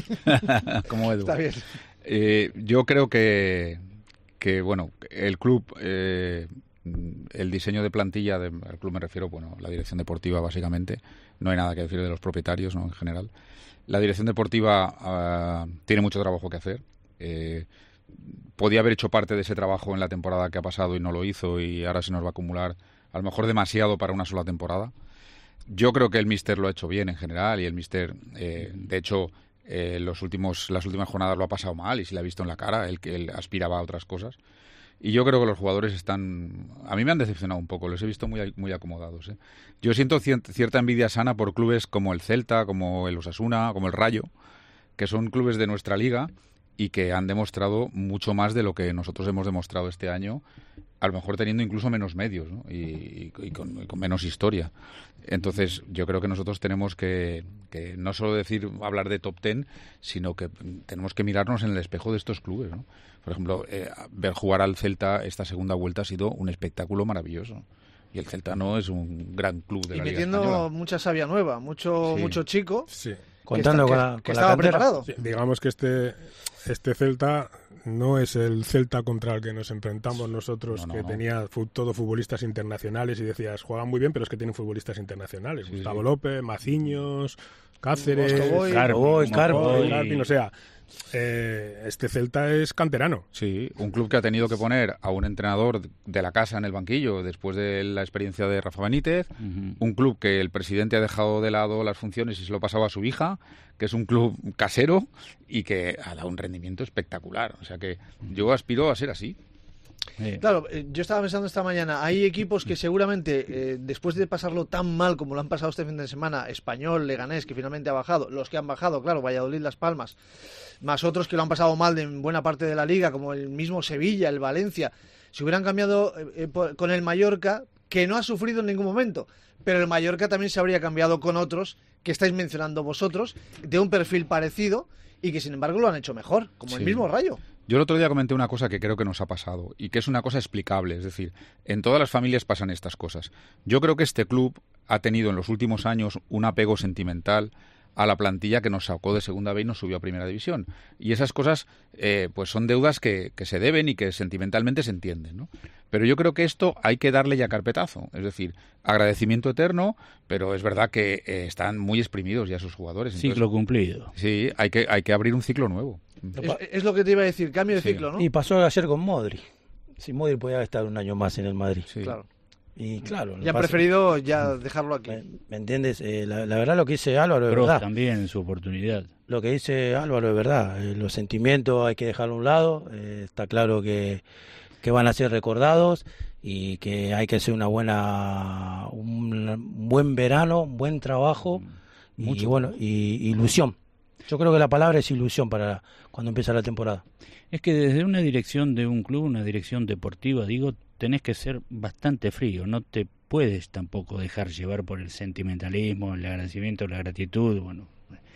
Speaker 7: Como Edu.
Speaker 3: Está bien.
Speaker 7: Eh, yo creo que, que bueno, el club, eh, el diseño de plantilla, de, al club me refiero, bueno, la dirección deportiva básicamente, no hay nada que decir de los propietarios, ¿no? En general. La dirección deportiva uh, tiene mucho trabajo que hacer. Eh, podía haber hecho parte de ese trabajo en la temporada que ha pasado y no lo hizo y ahora se nos va a acumular a lo mejor demasiado para una sola temporada. Yo creo que el míster lo ha hecho bien en general y el míster, eh, de hecho, eh, los últimos, las últimas jornadas lo ha pasado mal y se le ha visto en la cara, él, él aspiraba a otras cosas. Y yo creo que los jugadores están... A mí me han decepcionado un poco, los he visto muy, muy acomodados. ¿eh? Yo siento cier- cierta envidia sana por clubes como el Celta, como el Osasuna, como el Rayo, que son clubes de nuestra liga y que han demostrado mucho más de lo que nosotros hemos demostrado este año, a lo mejor teniendo incluso menos medios, ¿no? y, y, y, con, y con menos historia. Entonces, yo creo que nosotros tenemos que, que no solo decir, hablar de top ten, sino que tenemos que mirarnos en el espejo de estos clubes, ¿no? Por ejemplo, eh, ver jugar al Celta esta segunda vuelta ha sido un espectáculo maravilloso. Y el Celta no es un gran club de
Speaker 3: y
Speaker 7: la Liga
Speaker 3: metiendo
Speaker 7: Española.
Speaker 3: mucha savia nueva, mucho,
Speaker 7: Sí.
Speaker 3: mucho chico.
Speaker 8: Sí.
Speaker 10: Contando
Speaker 3: que,
Speaker 10: con
Speaker 3: está,
Speaker 10: la,
Speaker 3: que,
Speaker 10: con
Speaker 3: que
Speaker 10: la
Speaker 3: estaba
Speaker 10: cantera.
Speaker 3: preparado.
Speaker 8: Sí, digamos que este, este Celta no es el Celta contra el que nos enfrentamos nosotros,
Speaker 7: No, no,
Speaker 8: que
Speaker 7: no.
Speaker 8: tenía fu- todo futbolistas internacionales y decías, juegan muy bien, pero es que tienen futbolistas internacionales.
Speaker 7: Sí,
Speaker 8: Gustavo
Speaker 7: sí.
Speaker 8: López, Maciños, Cáceres,
Speaker 3: Mostovoy,
Speaker 10: Carboy, Carboy.
Speaker 8: Carpin, o sea, eh, este Celta es canterano.
Speaker 7: Sí, un club que ha tenido que poner a un entrenador de la casa en el banquillo después de la experiencia de Rafa Benítez,
Speaker 2: Ujú.
Speaker 7: un club que el presidente ha dejado de lado las funciones y se lo pasaba a su hija, que es un club casero y que ha dado un rendimiento espectacular. O sea que yo aspiro a ser así.
Speaker 2: Eh,
Speaker 3: Claro, eh, yo estaba pensando esta mañana, hay equipos que seguramente, eh, después de pasarlo tan mal como lo han pasado este fin de semana, Español, Leganés, que finalmente ha bajado, los que han bajado, claro, Valladolid, Las Palmas, más otros que lo han pasado mal en buena parte de la liga, como el mismo Sevilla, el Valencia, si hubieran cambiado eh, eh, por- con el Mallorca, que no ha sufrido en ningún momento, pero el Mallorca también se habría cambiado con otros que estáis mencionando vosotros, de un perfil parecido y que sin embargo lo han hecho mejor, como el
Speaker 7: Sí.
Speaker 3: mismo Rayo.
Speaker 7: Yo el otro día comenté una cosa que creo que nos ha pasado y que es una cosa explicable, es decir, en todas las familias pasan estas cosas. Yo creo que este club ha tenido en los últimos años un apego sentimental a la plantilla que nos sacó de segunda B y nos subió a primera división. Y esas cosas eh, pues son deudas que, que se deben y que sentimentalmente se entienden, ¿no? Pero yo creo que esto hay que darle ya carpetazo, es decir, agradecimiento eterno, pero es verdad que eh, están muy exprimidos ya sus jugadores. Entonces,
Speaker 2: ciclo cumplido.
Speaker 7: Sí, hay que, hay que abrir un ciclo nuevo.
Speaker 3: Es, es lo que te iba a decir, cambio de
Speaker 7: Sí.
Speaker 3: ciclo, ¿no?
Speaker 10: Y pasó ayer con Modri. Si Modri podía estar un año más en el Madrid.
Speaker 3: Claro.
Speaker 10: Y claro.
Speaker 3: Ya han preferido ya dejarlo aquí.
Speaker 10: ¿Me, me entiendes? Eh, la, la verdad lo que dice Álvaro es
Speaker 2: Kroos
Speaker 10: verdad.
Speaker 2: también en su oportunidad.
Speaker 10: Lo que dice Álvaro es verdad. Eh, los sentimientos hay que dejarlo a un lado. Eh, está claro que, que van a ser recordados y que hay que hacer una buena, un, un buen verano, un buen trabajo y
Speaker 2: Mucho.
Speaker 10: bueno, y ilusión. Yo creo que la palabra es ilusión para cuando empieza la temporada.
Speaker 2: Es que desde una dirección de un club, una dirección deportiva, digo, tenés que ser bastante frío, no te puedes tampoco dejar llevar por el sentimentalismo, el agradecimiento, la gratitud, bueno,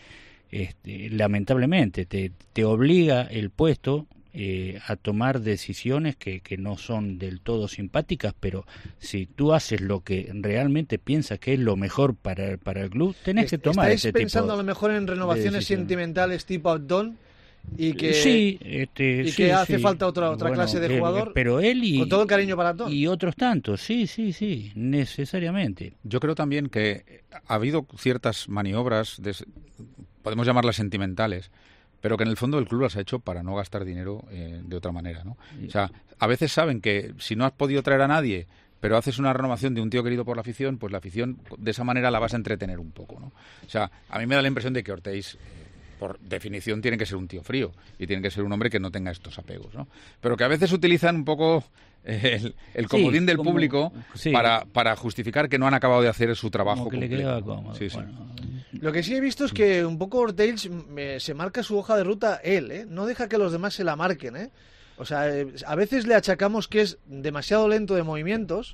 Speaker 2: este, lamentablemente te, te obliga el puesto eh, a tomar decisiones que, que no son del todo simpáticas, pero si tú haces lo que realmente piensas que es lo mejor para, para el club, tenés que tomar
Speaker 3: ¿Estáis
Speaker 2: ese
Speaker 3: pensando
Speaker 2: tipo
Speaker 3: a lo mejor en
Speaker 2: de
Speaker 3: renovaciones
Speaker 2: decisiones.
Speaker 3: sentimentales tipo Abdón? Y que,
Speaker 2: sí, este,
Speaker 3: y
Speaker 2: sí,
Speaker 3: que hace
Speaker 2: sí.
Speaker 3: falta otra otra
Speaker 2: Bueno,
Speaker 3: clase de
Speaker 2: él-
Speaker 3: jugador.
Speaker 2: pero él y,
Speaker 3: con todo el cariño para Abdón.
Speaker 2: y otros tantos, sí, sí, sí, necesariamente.
Speaker 7: Yo creo también que ha habido ciertas maniobras, de, podemos llamarlas sentimentales, pero que en el fondo el club las ha hecho para no gastar dinero eh, de otra manera, ¿no? O sea, a veces saben que si no has podido traer a nadie, pero haces una renovación de un tío querido por la afición, pues la afición de esa manera la vas a entretener un poco, ¿no? O sea, a mí me da la impresión de que Ortiz, por definición, tiene que ser un tío frío y tiene que ser un hombre que no tenga estos apegos, ¿no? Pero que a veces utilizan un poco el, el comodín
Speaker 2: Sí,
Speaker 7: del
Speaker 2: como-
Speaker 7: público
Speaker 2: sí.
Speaker 7: para, para justificar que no han acabado de hacer su trabajo
Speaker 2: Como que le
Speaker 7: completo.
Speaker 2: quedaba cómodo.
Speaker 7: Sí, sí.
Speaker 3: Lo que sí he visto es que un poco Ortiz me- se marca su hoja de ruta él, ¿eh? No deja que los demás se la marquen, ¿eh? O sea, eh, a veces le achacamos que es demasiado lento de movimientos.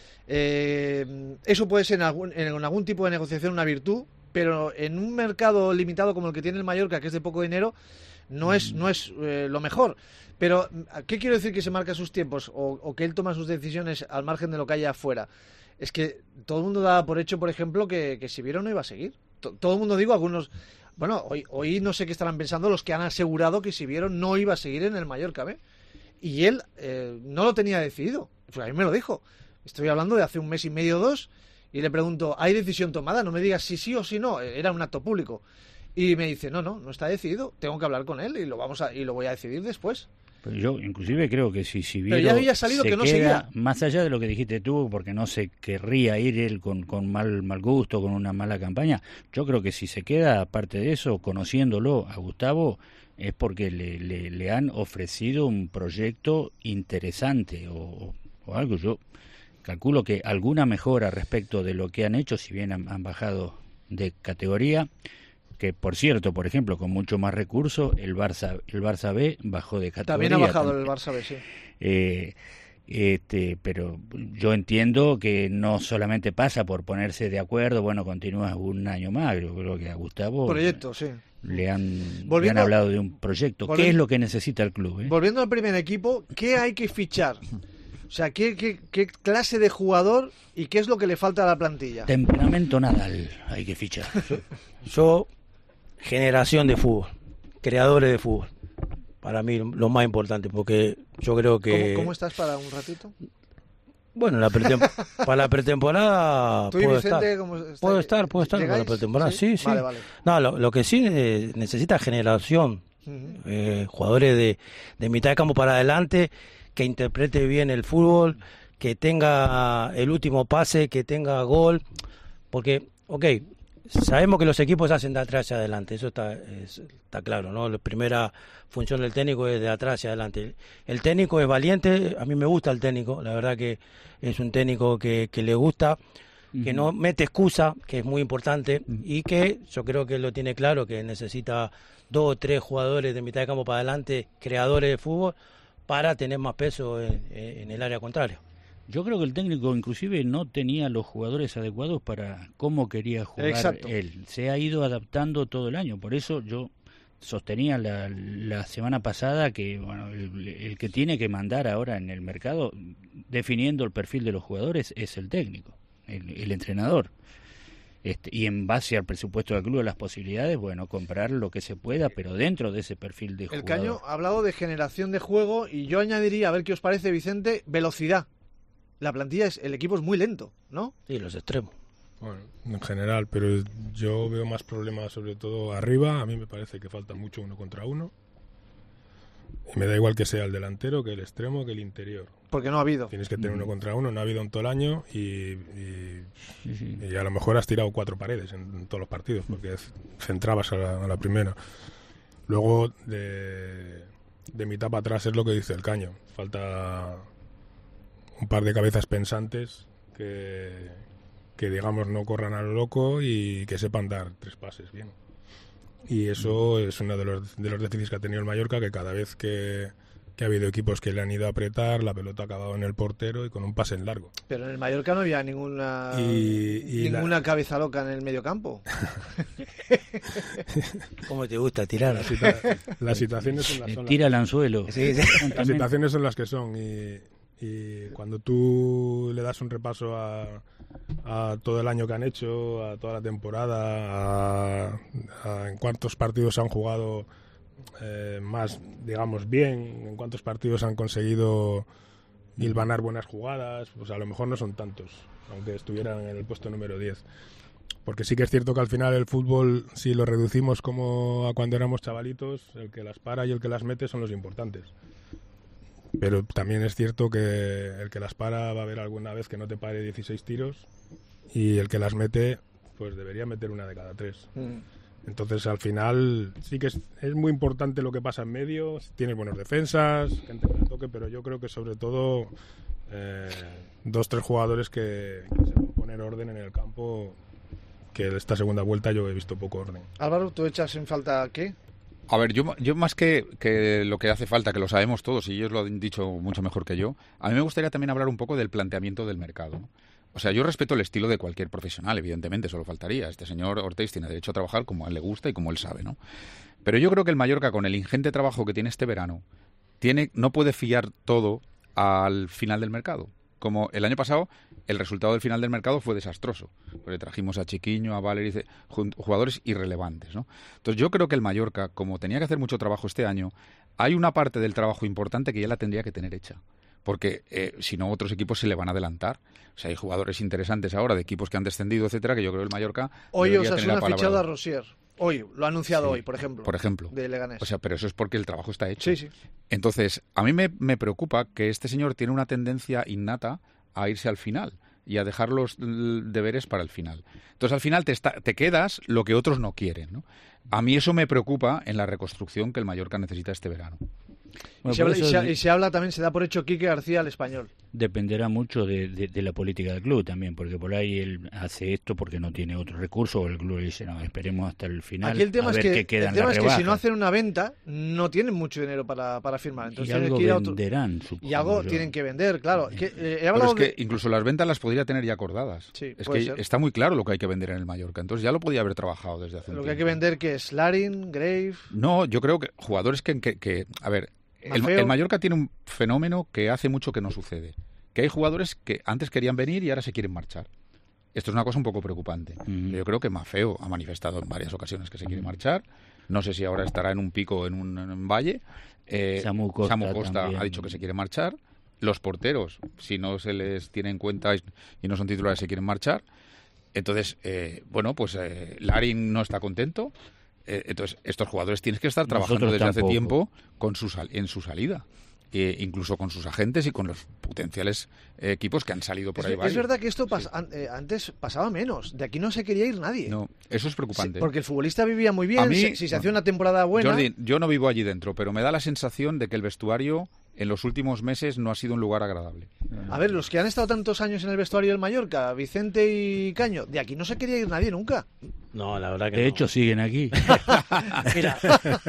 Speaker 3: Eh, eso puede ser en algún, en algún tipo de negociación una virtud, pero en un mercado limitado como el que tiene el Mallorca, que es de poco dinero, no es, no es eh, lo mejor. Pero, ¿qué quiero decir que se marca sus tiempos o, o que él toma sus decisiones al margen de lo que haya afuera? Es que todo el mundo daba por hecho, por ejemplo, que, que si Vieron no iba a seguir. To- todo el mundo, digo, algunos... Bueno, hoy, hoy no sé qué estarán pensando los que han asegurado que si Vieron no iba a seguir en el Mallorca, ¿ve? Y él eh, no lo tenía decidido. Pues a mí me lo dijo. Estoy hablando de hace un mes y medio o dos y le pregunto, ¿hay decisión tomada? No me digas si sí o si no. Era un acto público. Y me dice, no, no, no está decidido. Tengo que hablar con él y lo vamos a, y lo voy a decidir después.
Speaker 2: Pero yo inclusive creo que si, si
Speaker 3: Pero
Speaker 2: Viero
Speaker 3: ya había salido
Speaker 2: se
Speaker 3: que no
Speaker 2: queda,
Speaker 3: seguía.
Speaker 2: más allá de lo que dijiste tú, porque no se querría ir él con, con mal, mal gusto, con una mala campaña, yo creo que si se queda, aparte de eso, conociéndolo a Gustavo, es porque le, le, le han ofrecido un proyecto interesante o, o algo. Yo calculo que alguna mejora respecto de lo que han hecho, si bien han, han bajado de categoría, que por cierto, por ejemplo, con mucho más recursos, el Barça el Barça B bajó de categoría.
Speaker 3: También ha bajado
Speaker 2: también.
Speaker 3: el Barça B, sí.
Speaker 2: Eh, este, pero yo entiendo que no solamente pasa por ponerse de acuerdo, bueno, continúas un año más, yo creo que a Gustavo
Speaker 3: Proyecto, sí.
Speaker 2: le han, le han
Speaker 3: Volviendo-
Speaker 2: hablado de un proyecto. ¿Qué
Speaker 3: volviendo-
Speaker 2: es lo que necesita el club? eh?
Speaker 3: Volviendo al primer equipo, ¿qué hay que fichar? O sea, ¿qué, qué, qué clase de jugador y qué es lo que le falta a la plantilla?
Speaker 2: Temperamento Nadal hay que fichar.
Speaker 10: Yo, generación de fútbol, creadores de fútbol. Para mí lo más importante, porque yo creo que...
Speaker 3: ¿Cómo, cómo estás para un ratito?
Speaker 10: Bueno, la pretem- para la pretemporada
Speaker 3: ¿Tú y
Speaker 10: puedo
Speaker 3: Vicente
Speaker 10: estar.
Speaker 3: cómo estáis?
Speaker 10: Puedo estar, puedo estar para la
Speaker 3: ¿Llegáis?
Speaker 10: pretemporada. Sí, sí.
Speaker 3: Vale, vale.
Speaker 10: No, lo, lo que sí eh, necesita generación,
Speaker 3: Ujú.
Speaker 10: eh, jugadores de, de mitad de campo para adelante, que interprete bien el fútbol, que tenga el último pase, que tenga gol, porque, ok, sabemos que los equipos hacen de atrás hacia adelante, eso está, es- está claro, ¿no? La primera función del técnico es de atrás hacia adelante. El técnico es valiente, a mí me gusta el técnico, la verdad que es un técnico que, que le gusta, que no mete excusa, que es muy importante, y que yo creo que él lo tiene claro, que necesita dos o tres jugadores de mitad de campo para adelante, creadores de fútbol, para tener más peso en, en el área contraria.
Speaker 2: Yo creo que el técnico inclusive no tenía los jugadores adecuados para cómo quería jugar
Speaker 3: Exacto.
Speaker 2: él. Se ha ido adaptando todo el año. Por eso yo sostenía la, la semana pasada que bueno, el, el que tiene que mandar ahora en el mercado, definiendo el perfil de los jugadores, es el técnico, el, el entrenador. este, y en base al presupuesto del club, las posibilidades, bueno, comprar lo que se pueda, pero dentro de ese perfil de
Speaker 3: El
Speaker 2: jugador.
Speaker 3: Caño ha hablado de generación de juego y yo añadiría, a ver qué os parece, Vicente, velocidad. La plantilla, es el equipo es muy lento, ¿no?
Speaker 10: Sí, los extremos.
Speaker 8: Bueno, en general, pero yo veo más problemas sobre todo arriba. A mí me parece que falta mucho uno contra uno. Y me da igual que sea el delantero, que el extremo, que el interior.
Speaker 3: Porque no ha habido.
Speaker 8: Tienes que tener uno contra uno, no ha habido en todo el año y, y, y a lo mejor has tirado cuatro paredes en, en todos los partidos porque centrabas a la, a la primera. Luego, de, de mitad para atrás es lo que dice el Caño. Falta un par de cabezas pensantes que, que digamos, no corran a lo loco y que sepan dar tres pases bien. Y eso es uno de los, de los déficits que ha tenido el Mallorca, que cada vez que, que ha habido equipos que le han ido a apretar, la pelota ha acabado en el portero y con un pase en largo.
Speaker 3: Pero en el Mallorca no había ninguna
Speaker 8: y, y
Speaker 3: ninguna
Speaker 8: la... cabeza
Speaker 3: loca en el mediocampo.
Speaker 10: ¿Cómo te gusta tirar?
Speaker 8: La situa- las situaciones son las son.
Speaker 2: Tira el anzuelo.
Speaker 8: Sí, sí. Las situaciones son las que son y, y cuando tú le das un repaso a... a todo el año que han hecho, a toda la temporada, a, a en cuántos partidos han jugado eh, más, digamos, bien, en cuántos partidos han conseguido hilvanar buenas jugadas, pues a lo mejor no son tantos, aunque estuvieran en el puesto número diez. Porque sí que es cierto que al final el fútbol, si lo reducimos como a cuando éramos chavalitos, el que las para y el que las mete son los importantes. Pero también es cierto que el que las para va a haber alguna vez que no te pare dieciséis tiros y el que las mete pues debería meter una de cada tres. Mm. Entonces al final sí que es, es muy importante lo que pasa en medio, tiene buenas defensas, gente que la toque, pero yo creo que sobre todo eh, dos, tres jugadores que, que sepan poner orden en el campo, que esta segunda vuelta yo he visto poco orden.
Speaker 3: Álvaro, ¿tú echas en falta qué?
Speaker 7: A ver, yo, yo más que, que lo que hace falta, que lo sabemos todos y ellos lo han dicho mucho mejor que yo, a mí me gustaría también hablar un poco del planteamiento del mercado. O sea, yo respeto el estilo de cualquier profesional, evidentemente, solo faltaría. Este señor Ortiz tiene derecho a trabajar como a él le gusta y como él sabe, ¿no? Pero yo creo que el Mallorca, con el ingente trabajo que tiene este verano, tiene, no puede fiar todo al final del mercado. Como el año pasado, el resultado del final del mercado fue desastroso. Porque trajimos a Chiquiño, a Valeri, jugadores irrelevantes, ¿no? Entonces yo creo que el Mallorca, como tenía que hacer mucho trabajo este año, hay una parte del trabajo importante que ya la tendría que tener hecha. Porque eh, si no, otros equipos se le van a adelantar. O sea, hay jugadores interesantes ahora de equipos que han descendido, etcétera, que yo creo que el Mallorca...
Speaker 3: Hoy Osasuna ha fichado a Rosier. Hoy, lo ha anunciado
Speaker 7: sí,
Speaker 3: hoy, por ejemplo.
Speaker 7: Por ejemplo.
Speaker 3: De Leganés.
Speaker 7: O sea, pero eso es porque el trabajo está hecho.
Speaker 3: Sí, sí.
Speaker 7: Entonces, a mí me, me preocupa que este señor tiene una tendencia innata a irse al final y a dejar los deberes para el final. Entonces, al final te, está, te quedas lo que otros no quieren, ¿no? A mí eso me preocupa en la reconstrucción que el Mallorca necesita este verano.
Speaker 3: Bueno, y, se habla, y, se, y se habla también, se da por hecho Quique García al Español.
Speaker 2: Dependerá mucho de, de, de la política del club también, porque por ahí él hace esto porque no tiene otro recurso, o el club le dice, no, esperemos hasta el final.
Speaker 3: Aquí el tema
Speaker 2: a
Speaker 3: es,
Speaker 2: ver
Speaker 3: que,
Speaker 2: qué queda
Speaker 3: el
Speaker 2: en
Speaker 3: tema
Speaker 2: la
Speaker 3: es que
Speaker 2: rebaja.
Speaker 3: si no hacen una venta, no tienen mucho dinero para, para firmar. Entonces
Speaker 2: y algo
Speaker 3: que ir a otro...
Speaker 2: venderán, supongo
Speaker 3: Y algo
Speaker 2: yo.
Speaker 3: tienen que vender, claro. Que, eh, he
Speaker 7: Pero es que
Speaker 3: de...
Speaker 7: incluso las ventas las podría tener ya acordadas.
Speaker 3: Sí,
Speaker 7: es
Speaker 3: puede
Speaker 7: que
Speaker 3: ser.
Speaker 7: está muy claro lo que hay que vender en el Mallorca. Entonces ya lo podía haber trabajado desde hace un
Speaker 3: Lo
Speaker 7: tiempo.
Speaker 3: que hay que vender, que es Larin, Grave...
Speaker 7: No, yo creo que jugadores que... que, que a ver... El, el Mallorca tiene un fenómeno que hace mucho que no sucede. Que hay jugadores que antes querían venir y ahora se quieren marchar. Esto es una cosa un poco preocupante. Mm. Yo creo que Mafeo ha manifestado en varias ocasiones que se quiere marchar. No sé si ahora estará en un pico o en un, en un valle. Eh,
Speaker 2: Samu Costa,
Speaker 7: Samu Costa ha dicho que se quiere marchar. Los porteros, si no se les tiene en cuenta y no son titulares, se quieren marchar. Entonces, eh, bueno, pues eh, Larin no está contento. Entonces, estos jugadores tienen que estar trabajando
Speaker 2: Nosotros
Speaker 7: desde
Speaker 2: tampoco.
Speaker 7: hace tiempo con su sal- en su salida. Eh, incluso con sus agentes y con los potenciales eh, equipos que han salido por
Speaker 3: es,
Speaker 7: ahí.
Speaker 3: Es
Speaker 7: varios.
Speaker 3: verdad que esto pas- an- eh, antes pasaba menos. De aquí no se quería ir nadie.
Speaker 7: No, eso es preocupante.
Speaker 3: Sí, porque el futbolista vivía muy bien.
Speaker 7: A mí,
Speaker 3: si, si se hacía una temporada buena...
Speaker 7: Jordi, yo no vivo allí dentro, pero me da la sensación de que el vestuario en los últimos meses no ha sido un lugar agradable.
Speaker 3: A ver, los que han estado tantos años en el vestuario del Mallorca, Vicente y Caño, de aquí no se quería ir nadie nunca.
Speaker 10: No, la verdad que
Speaker 2: De
Speaker 10: no.
Speaker 2: hecho, siguen aquí.
Speaker 10: Mira,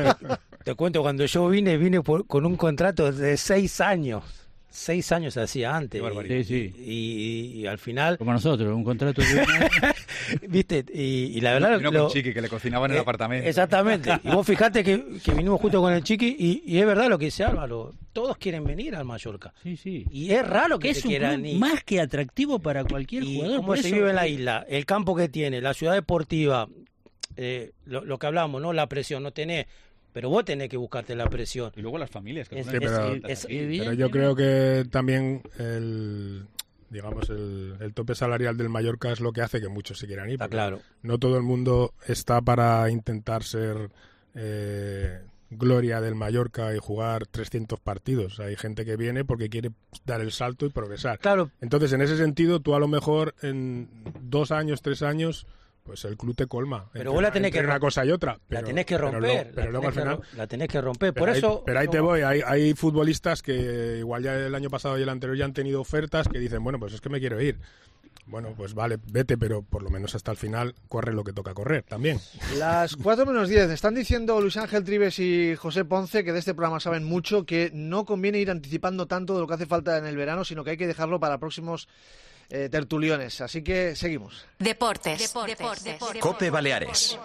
Speaker 10: te cuento, cuando yo vine, vine por, con un contrato de seis años. Seis años hacía antes.
Speaker 2: Sí, sí.
Speaker 10: Y, y, y al final...
Speaker 2: Como nosotros, un contrato de...
Speaker 10: ¿Viste? Y, y la verdad...
Speaker 7: Vino
Speaker 10: lo,
Speaker 7: con Chiqui, que le cocinaba en el
Speaker 10: eh,
Speaker 7: apartamento.
Speaker 10: Exactamente. Y vos fijate que, que vinimos justo con el Chiqui y, y es verdad lo que dice Álvaro. todos quieren venir al Mallorca.
Speaker 2: Sí, sí.
Speaker 10: Y es raro que
Speaker 2: es
Speaker 10: te
Speaker 2: un
Speaker 10: quieran
Speaker 2: club
Speaker 10: ir.
Speaker 2: más que atractivo para cualquier
Speaker 10: Y
Speaker 2: jugador.
Speaker 10: cómo
Speaker 2: por
Speaker 10: se
Speaker 2: eso-
Speaker 10: vive en la isla, el campo que tiene, la ciudad deportiva, eh, lo, lo que hablamos, ¿no? La presión, no tenés, pero vos tenés que buscarte la presión.
Speaker 7: Y luego las familias que
Speaker 10: Es-
Speaker 8: Sí, pero,
Speaker 10: es- es-
Speaker 8: pero yo creo que también el digamos el, el tope salarial del Mallorca es lo que hace que muchos se quieran ir.
Speaker 10: Está
Speaker 8: porque
Speaker 10: claro.
Speaker 8: No todo el mundo está para intentar ser eh, gloria del Mallorca y jugar trescientos partidos. Hay gente que viene porque quiere dar el salto y progresar.
Speaker 10: Claro.
Speaker 8: Entonces, en ese sentido, tú a lo mejor en dos años, tres años, pues el club te colma.
Speaker 10: Pero
Speaker 8: entre
Speaker 10: vos la
Speaker 8: una-
Speaker 10: tenés
Speaker 8: entre
Speaker 10: que
Speaker 8: una
Speaker 10: rom-
Speaker 8: cosa y otra. Pero,
Speaker 10: la tenés que
Speaker 8: pero
Speaker 10: romper,
Speaker 8: luego-
Speaker 10: la
Speaker 8: pero luego al
Speaker 10: tenés que
Speaker 8: final...
Speaker 10: ro- la tenés que romper. Por
Speaker 8: Pero ahí-
Speaker 10: eso...
Speaker 8: pero ahí te
Speaker 10: somos-
Speaker 8: voy, hay, hay futbolistas que igual ya el año pasado y el anterior ya han tenido ofertas que dicen, bueno, pues es que me quiero ir. Bueno, pues vale, vete, pero por lo menos hasta el final corre lo que toca correr también.
Speaker 3: Las cuatro menos diez. Están diciendo Luis Ángel Trives y José Ponce, que de este programa saben mucho, que no conviene ir anticipando tanto de lo que hace falta en el verano, sino que hay que dejarlo para próximos eh, tertuliones. Así que seguimos.
Speaker 1: Deportes. Deportes. Deportes.
Speaker 13: Cope Baleares.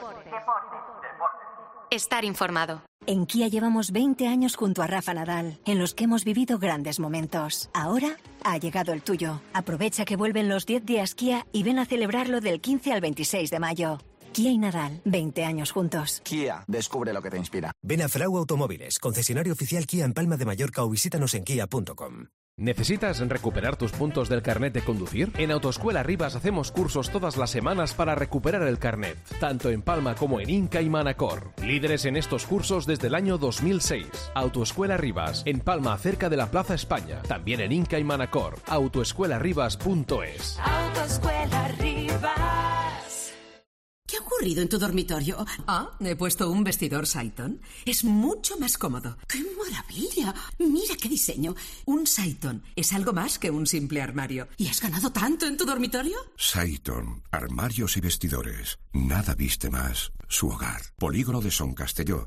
Speaker 1: Estar informado.
Speaker 18: En Kia llevamos veinte años junto a Rafa Nadal, en los que hemos vivido grandes momentos. Ahora ha llegado el tuyo. Aprovecha que vuelven los diez días Kia y ven a celebrarlo del quince al veintiséis de mayo. Kia y Nadal, veinte años juntos.
Speaker 20: Kia, descubre lo que te inspira.
Speaker 21: Ven a Frau Automóviles, concesionario oficial Kia en Palma de Mallorca o visítanos en kia punto com.
Speaker 22: ¿Necesitas recuperar tus puntos del carnet de conducir? En Autoescuela Rivas hacemos cursos todas las semanas para recuperar el carnet, tanto en Palma como en Inca y Manacor. Líderes en estos cursos desde el año dos mil seis. Autoescuela Rivas, en Palma, cerca de la Plaza España. También en Inca y Manacor. autoescuela rivas punto es.
Speaker 23: Autoescuela Rivas.
Speaker 24: ¿Qué ha ocurrido en tu dormitorio? Ah, he puesto un vestidor Saiton. Es mucho más cómodo. ¡Qué maravilla! Mira qué diseño. Un Saiton es algo más que un simple armario. ¿Y has ganado tanto en tu dormitorio?
Speaker 25: Saiton, armarios y vestidores. Nada viste más. Su hogar. Polígono de Son Castelló.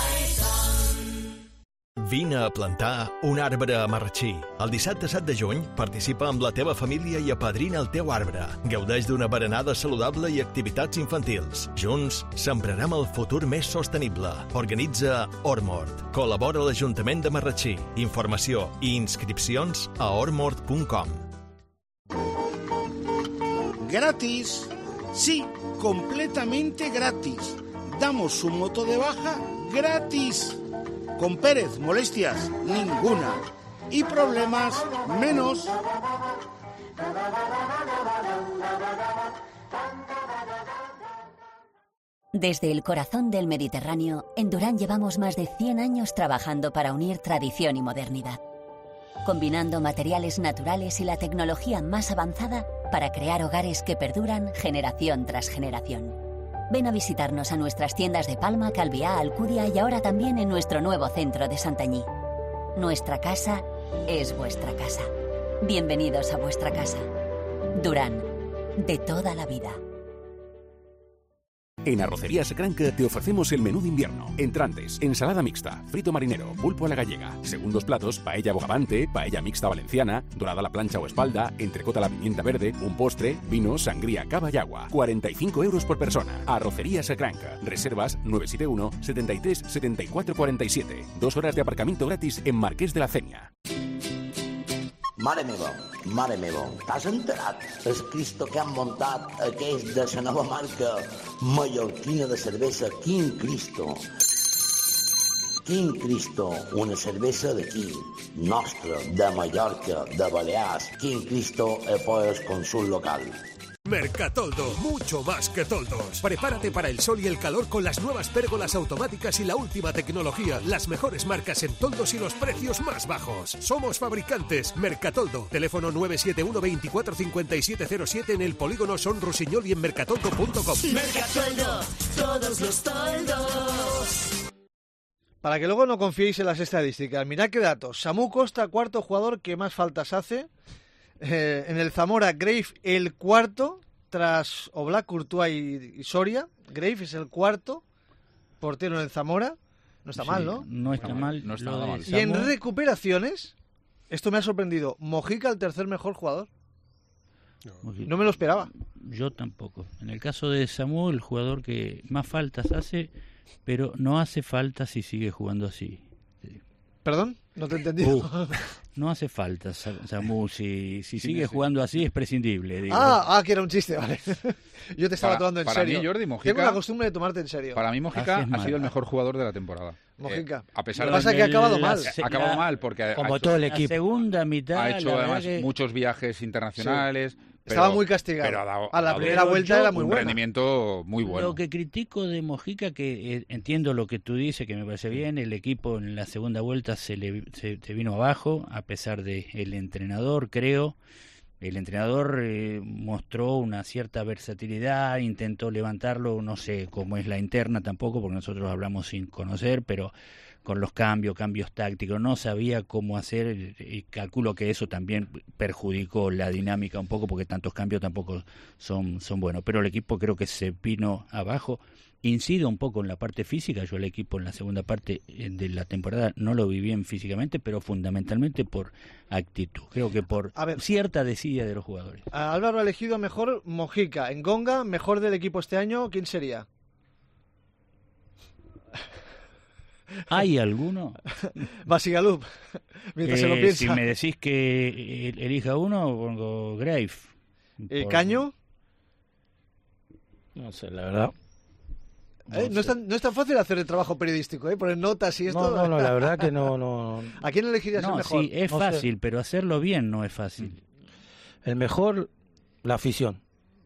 Speaker 12: Vine a plantar un arbre a Marratxí. El dissabte set de juny participa amb la teva família i apadrina el teu arbre. Gaudeix d'una berenada saludable i activitats infantils. Junts sembrarem el futur més sostenible. Organitza Ormort. Col·labora l'Ajuntament de Marratxí. Informació i inscripcions a ormort punt com.
Speaker 26: Gratis. Sí, completamente gratis. Damos su moto de baja gratis. Con Pérez, molestias ninguna. Y problemas menos.
Speaker 27: Desde el corazón del Mediterráneo, en Durán llevamos más de cien años trabajando para unir tradición y modernidad, combinando materiales naturales y la tecnología más avanzada para crear hogares que perduran generación tras generación. Ven a visitarnos a nuestras tiendas de Palma, Calviá, Alcudia y ahora también en nuestro nuevo centro de Santanyí. Nuestra casa es vuestra casa. Bienvenidos a vuestra casa. Durán, de toda la vida.
Speaker 17: En Arrocería Secranca te ofrecemos el menú de invierno. Entrantes, ensalada mixta, frito marinero, pulpo a la gallega. Segundos platos, paella bogavante, paella mixta valenciana, dorada a la plancha o espalda, entrecota a la pimienta verde, un postre, vino, sangría, cava y agua. cuarenta y cinco euros por persona. Arrocería Secranca. Reservas nueve siete uno, setenta y tres, setenta y cuatro cuarenta y siete. Dos horas de aparcamiento gratis en Marqués de la Cenia.
Speaker 28: Mare meva, mare meva, t'has enterat? El Cristo que han muntat aquest de la nova marca mallorquina de cervesa Quin Cristo. Quin Cristo, una cervesa d'aquí, nostra, de Mallorca, de Balears. Quin Cristo e pues consul local.
Speaker 29: Mercatoldo, mucho más que toldos. Prepárate para el sol y el calor con las nuevas pérgolas automáticas y la última tecnología. Las mejores marcas en toldos y los precios más bajos. Somos fabricantes Mercatoldo. Teléfono nueve siete uno, veinticuatro, cincuenta y siete cero siete en el polígono Son Rusiñol y en mercatoldo punto com.
Speaker 23: Mercatoldo, todos los toldos.
Speaker 3: Para que luego no confiéis en las estadísticas, mirad qué datos. Samu Costa, cuarto jugador que más faltas hace. Eh, en el Zamora, Grave el cuarto, tras Oblak, Courtois y, y Soria. Grave es el cuarto portero en el Zamora. No está
Speaker 2: Sí,
Speaker 3: mal, ¿no?
Speaker 2: No está mal.
Speaker 7: No está
Speaker 2: Lo de
Speaker 7: mal.
Speaker 3: Y en
Speaker 2: Samu-
Speaker 3: recuperaciones, esto me ha sorprendido. Mojica, el tercer mejor jugador. No me lo esperaba.
Speaker 2: Yo tampoco. En el caso de Samu, el jugador que más faltas hace, pero no hace falta si sigue jugando así.
Speaker 3: ¿Perdón? No te he entendido.
Speaker 2: Uh, no hace falta, Samu. Si, si sí, sigue sí. jugando así, es prescindible. Digo.
Speaker 3: Ah, ah, que era un chiste, vale. Yo te estaba
Speaker 7: para,
Speaker 3: tomando en
Speaker 7: para
Speaker 3: serio.
Speaker 7: Mí, Jordi, Mojica,
Speaker 3: tengo la costumbre de tomarte en serio.
Speaker 7: Para mí, Mojica ha sido el mejor jugador de la temporada.
Speaker 3: Mojica.
Speaker 7: Eh, a pesar
Speaker 3: Lo
Speaker 7: de
Speaker 3: que pasa es que ha acabado mal.
Speaker 7: Ha acabado la, mal porque
Speaker 10: como
Speaker 7: ha hecho,
Speaker 10: todo el equipo.
Speaker 2: La segunda mitad.
Speaker 7: Ha hecho además
Speaker 2: que...
Speaker 7: muchos viajes internacionales.
Speaker 3: Sí.
Speaker 7: Pero,
Speaker 3: Estaba muy castigado.
Speaker 7: Pero ha dado,
Speaker 3: a la
Speaker 7: ha
Speaker 3: primera vuelta era muy
Speaker 7: un
Speaker 3: buena.
Speaker 7: rendimiento muy bueno.
Speaker 2: Lo que critico de Mojica, que eh, entiendo lo que tú dices, que me parece bien, el equipo en la segunda vuelta se le se, se vino abajo, a pesar de el entrenador, creo. El entrenador eh, mostró una cierta versatilidad, intentó levantarlo, no sé cómo es la interna tampoco, porque nosotros hablamos sin conocer, pero con los cambios, cambios tácticos, no sabía cómo hacer, y calculo que eso también perjudicó la dinámica un poco, porque tantos cambios tampoco son, son buenos, pero el equipo creo que se vino abajo. Incido un poco en la parte física, yo el equipo en la segunda parte de la temporada no lo vi bien físicamente, pero fundamentalmente por actitud, creo que por
Speaker 3: a ver,
Speaker 2: cierta desidia de los jugadores.
Speaker 3: Álvaro ha elegido mejor Mojica, en Gonga, mejor del equipo este año, ¿quién sería?
Speaker 2: ¿Hay alguno?
Speaker 3: Basigalup, mientras
Speaker 2: eh,
Speaker 3: se lo piensa.
Speaker 2: Si me decís que elija uno, pongo Grave.
Speaker 3: ¿Eh, por... ¿Caño?
Speaker 10: No sé, la verdad.
Speaker 3: No, ¿Eh? no, es tan, no es tan fácil hacer el trabajo periodístico, ¿eh? Poner notas y esto.
Speaker 10: No, no, no, la verdad que no. no...
Speaker 3: ¿A quién elegirías
Speaker 2: no,
Speaker 3: el mejor?
Speaker 2: Sí, es
Speaker 10: no
Speaker 2: fácil,
Speaker 10: sé.
Speaker 2: Pero hacerlo bien no es fácil.
Speaker 10: El mejor, la afición.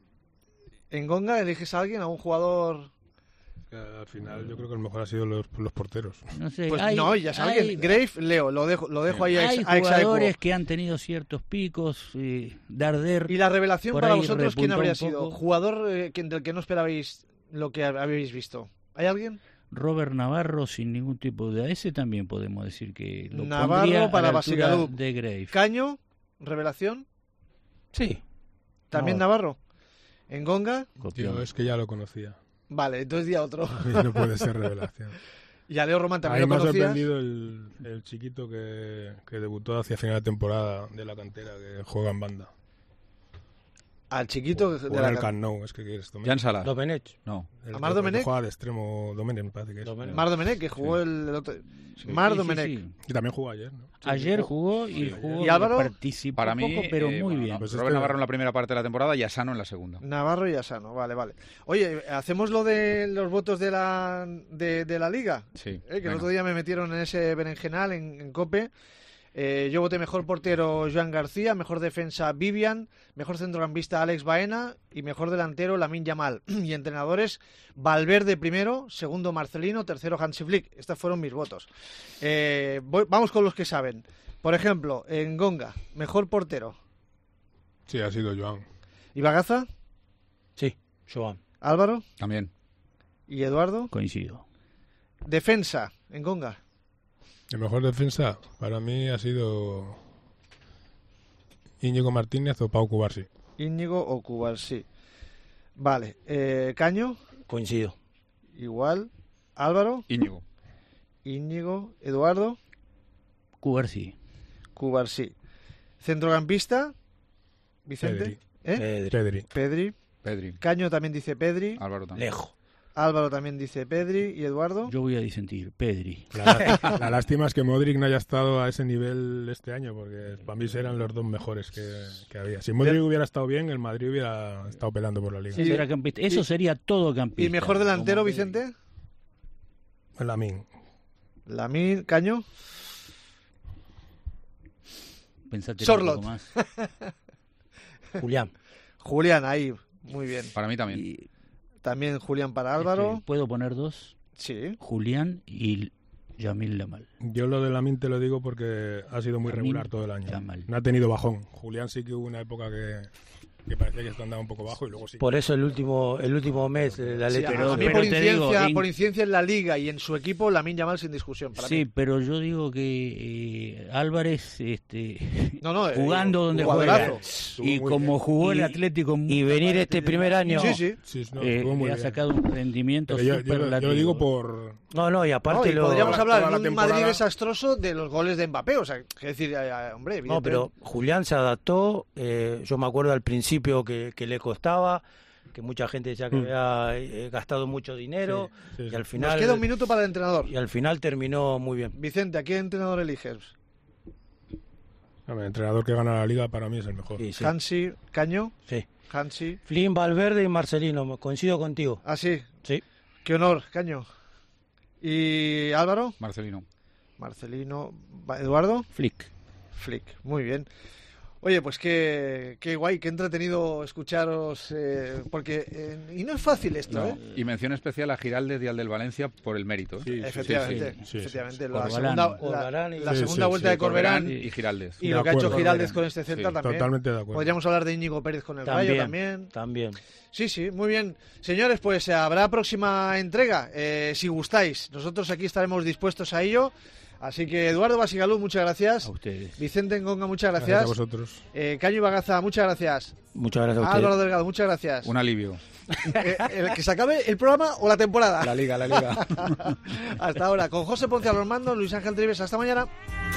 Speaker 3: ¿En Gonga eliges a alguien, a un jugador...?
Speaker 8: Al final yo creo que el mejor ha sido los, los porteros.
Speaker 2: No sé,
Speaker 3: pues
Speaker 2: hay,
Speaker 3: no, ya sabes alguien. Grave, Leo, lo dejo, lo dejo ahí a
Speaker 2: Hay
Speaker 3: ex, a
Speaker 2: jugadores que han tenido ciertos picos, eh, Darder.
Speaker 3: ¿Y la revelación para vosotros quién habría sido?
Speaker 2: Poco.
Speaker 3: ¿Jugador eh, del que no esperabais lo que habéis visto? ¿Hay alguien?
Speaker 2: Robert Navarro, sin ningún tipo de... A ese también podemos decir que lo
Speaker 3: Navarro
Speaker 2: pondría
Speaker 3: para
Speaker 2: a la altura
Speaker 3: Basigalup.
Speaker 2: de Grave.
Speaker 3: ¿Caño? ¿Revelación?
Speaker 10: Sí.
Speaker 3: ¿También no. Navarro? ¿En Gonga?
Speaker 8: Yo es que ya lo conocía.
Speaker 3: Vale, entonces di a otro.
Speaker 8: No puede ser revelación.
Speaker 3: Y a Leo Román también
Speaker 8: lo conocías. A mí me ha sorprendido el, el chiquito que, que debutó hacia final de temporada de la cantera, que juega en banda.
Speaker 3: Al chiquito
Speaker 8: o,
Speaker 3: de
Speaker 8: o
Speaker 3: la
Speaker 8: en el Camp Nou, es que quieres Domènech.
Speaker 7: Jan Salas.
Speaker 10: Domènech.
Speaker 7: No.
Speaker 8: El,
Speaker 3: ¿A Mar Domènech?
Speaker 8: Juega de extremo Domènech, me parece que es.
Speaker 3: Domènech. Mar Domènech, que jugó sí. el, el otro...
Speaker 8: Sí.
Speaker 3: Mar
Speaker 2: sí,
Speaker 3: Domènech.
Speaker 2: Sí, sí.
Speaker 8: Y también jugó ayer, ¿no?
Speaker 2: Sí, ayer
Speaker 8: jugó,
Speaker 2: jugó y
Speaker 8: sí,
Speaker 2: jugó
Speaker 3: ¿Y Álvaro?
Speaker 2: Participó
Speaker 7: para mí,
Speaker 2: poco, pero
Speaker 7: eh,
Speaker 2: muy
Speaker 7: bueno,
Speaker 2: bien.
Speaker 7: No,
Speaker 8: pues
Speaker 7: Robert
Speaker 8: este...
Speaker 7: Navarro en la primera parte de la temporada y Asano en la segunda.
Speaker 3: Navarro y Asano, vale, vale. Oye, ¿hacemos lo de los votos de la, de, de la Liga?
Speaker 7: Sí.
Speaker 3: ¿Eh? Que
Speaker 7: venga.
Speaker 3: el otro día me metieron en ese berenjenal en, en COPE. Eh, yo voté mejor portero Joan García, mejor defensa Vivian, mejor centrocampista Alex Baena y mejor delantero Lamine Yamal. Y entrenadores Valverde primero, segundo Marcelino, tercero Hansi Flick. Estos fueron mis votos. Eh, voy, vamos con los que saben. Por ejemplo, en Gonga, mejor portero.
Speaker 8: Sí, ha sido Joan.
Speaker 3: ¿Y Bagaza?
Speaker 10: Sí, Joan.
Speaker 3: ¿Álvaro?
Speaker 7: También.
Speaker 3: ¿Y Eduardo?
Speaker 2: Coincido.
Speaker 3: Defensa, en Gonga.
Speaker 8: El mejor defensa para mí ha sido Íñigo Martínez o Pau Cubarsí.
Speaker 3: Íñigo o Cubarsí. Vale. Eh, ¿Caño?
Speaker 10: Coincido.
Speaker 3: Igual. ¿Álvaro?
Speaker 7: Íñigo.
Speaker 3: Íñigo. ¿Eduardo?
Speaker 2: Cubarsí.
Speaker 3: Cubarsí. ¿Centrocampista? ¿Vicente?
Speaker 8: Pedri.
Speaker 3: ¿Eh?
Speaker 8: Pedri.
Speaker 3: Pedri.
Speaker 7: Pedri.
Speaker 3: Caño también dice Pedri.
Speaker 7: Álvaro también.
Speaker 10: Lejo.
Speaker 3: Álvaro también dice Pedri. ¿Y Eduardo?
Speaker 2: Yo voy a disentir. Pedri.
Speaker 8: La, la lástima es que Modric no haya estado a ese nivel este año, porque para mí eran los dos mejores que, que había. Si Modric hubiera estado bien, el Madrid hubiera estado peleando por la Liga.
Speaker 2: Sí, era campista. Eso sería todo campista.
Speaker 3: ¿Y mejor delantero, Vicente?
Speaker 8: Lamine.
Speaker 3: Lamine. ¿Caño?
Speaker 2: Pensate
Speaker 3: Sorlot.
Speaker 2: un poco más.
Speaker 10: Julián.
Speaker 3: Julián, ahí. Muy bien.
Speaker 7: Para mí también.
Speaker 3: Y también Julián para Álvaro.
Speaker 2: Este, ¿puedo poner dos?
Speaker 3: Sí.
Speaker 2: Julián y Yamil Lamal.
Speaker 8: Yo lo de Lamine te lo digo porque ha sido muy
Speaker 2: Lamine
Speaker 8: regular todo el año.
Speaker 2: Yamal.
Speaker 8: No ha tenido bajón. Julián sí que hubo una época que, que parecía que andaba un poco bajo y luego sí.
Speaker 10: Por eso el último el último mes eh, la
Speaker 3: Sí,
Speaker 10: letra.
Speaker 3: a mí
Speaker 2: pero
Speaker 3: por,
Speaker 2: te
Speaker 3: incidencia,
Speaker 2: digo, en-
Speaker 3: por incidencia en la Liga y en su equipo, Lamine Yamal sin discusión. Para
Speaker 2: Sí,
Speaker 3: mí.
Speaker 2: pero yo digo que eh, Álvarez, este,
Speaker 3: No, no, eh,
Speaker 2: jugando donde
Speaker 3: jugadorazo.
Speaker 2: juega,
Speaker 8: Estuvo
Speaker 2: y
Speaker 8: muy
Speaker 2: como
Speaker 8: bien.
Speaker 2: jugó el
Speaker 10: Y-
Speaker 2: Atlético
Speaker 10: Y venir este primer año.
Speaker 3: Sí, sí.
Speaker 8: Sí, no,
Speaker 2: eh,
Speaker 8: estuvo muy
Speaker 2: le ha
Speaker 8: bien.
Speaker 2: sacado un rendimiento
Speaker 8: Pero yo, yo, lo- yo
Speaker 2: superlativo.
Speaker 8: lo digo por...
Speaker 10: No, no, y
Speaker 3: No,
Speaker 10: aparte
Speaker 3: y
Speaker 10: lo.
Speaker 3: podríamos
Speaker 8: toda
Speaker 3: hablar
Speaker 8: la
Speaker 3: de un
Speaker 8: temporada-
Speaker 3: Madrid desastroso de los goles de Mbappé. O sea, es decir, eh, eh, hombre,
Speaker 10: No, pero Julián se adaptó. Eh, yo me acuerdo al principio que, que le costaba. que mucha gente decía que mm. había eh, gastado mucho dinero, sí, sí, y al final...
Speaker 3: Nos queda un minuto para el entrenador.
Speaker 10: Y al final terminó muy bien.
Speaker 3: Vicente, ¿a qué entrenador eliges?
Speaker 8: El entrenador que gana la Liga para mí es el mejor.
Speaker 3: Sí, sí. Hansi, Caño.
Speaker 10: Sí.
Speaker 3: Hansi.
Speaker 10: Flynn, Valverde y Marcelino, coincido contigo.
Speaker 3: ¿Ah, sí?
Speaker 10: Sí.
Speaker 3: Qué honor, Caño. ¿Y Álvaro?
Speaker 7: Marcelino.
Speaker 3: Marcelino. ¿Eduardo?
Speaker 2: Flick.
Speaker 3: Flick, muy bien. Oye, pues qué, qué guay, qué entretenido escucharos, eh, porque eh, y no es fácil esto,
Speaker 7: no.
Speaker 3: ¿eh?
Speaker 7: Y mención especial a Giraldez y al del Valencia por el mérito.
Speaker 3: Sí, efectivamente, sí, sí, efectivamente. Sí, sí. La
Speaker 2: Corbalán.
Speaker 3: segunda, la, la
Speaker 8: sí,
Speaker 3: segunda
Speaker 8: sí,
Speaker 3: vuelta
Speaker 8: sí,
Speaker 3: de Corberán
Speaker 7: y, y Giraldez.
Speaker 3: Y lo que ha hecho Giraldez con este Celta
Speaker 7: sí,
Speaker 3: también.
Speaker 8: Totalmente de acuerdo.
Speaker 3: Podríamos hablar de Íñigo Pérez con el
Speaker 10: también,
Speaker 3: Rayo también.
Speaker 10: También.
Speaker 3: Sí, sí, muy bien. Señores, pues habrá próxima entrega, eh, si gustáis. Nosotros aquí estaremos dispuestos a ello. Así que Eduardo Basigalú, muchas gracias.
Speaker 2: A ustedes.
Speaker 3: Vicente Ngonga, muchas gracias.
Speaker 8: Gracias a vosotros.
Speaker 3: Eh, Caño Bagaza, muchas gracias.
Speaker 10: Muchas gracias a ustedes.
Speaker 3: Álvaro Delgado, muchas gracias.
Speaker 7: Un alivio.
Speaker 3: Eh, el que se acabe el programa o la temporada.
Speaker 7: La liga, la liga.
Speaker 3: Hasta ahora. Con José Ponce a los mandos, Luis Ángel Trives, hasta mañana.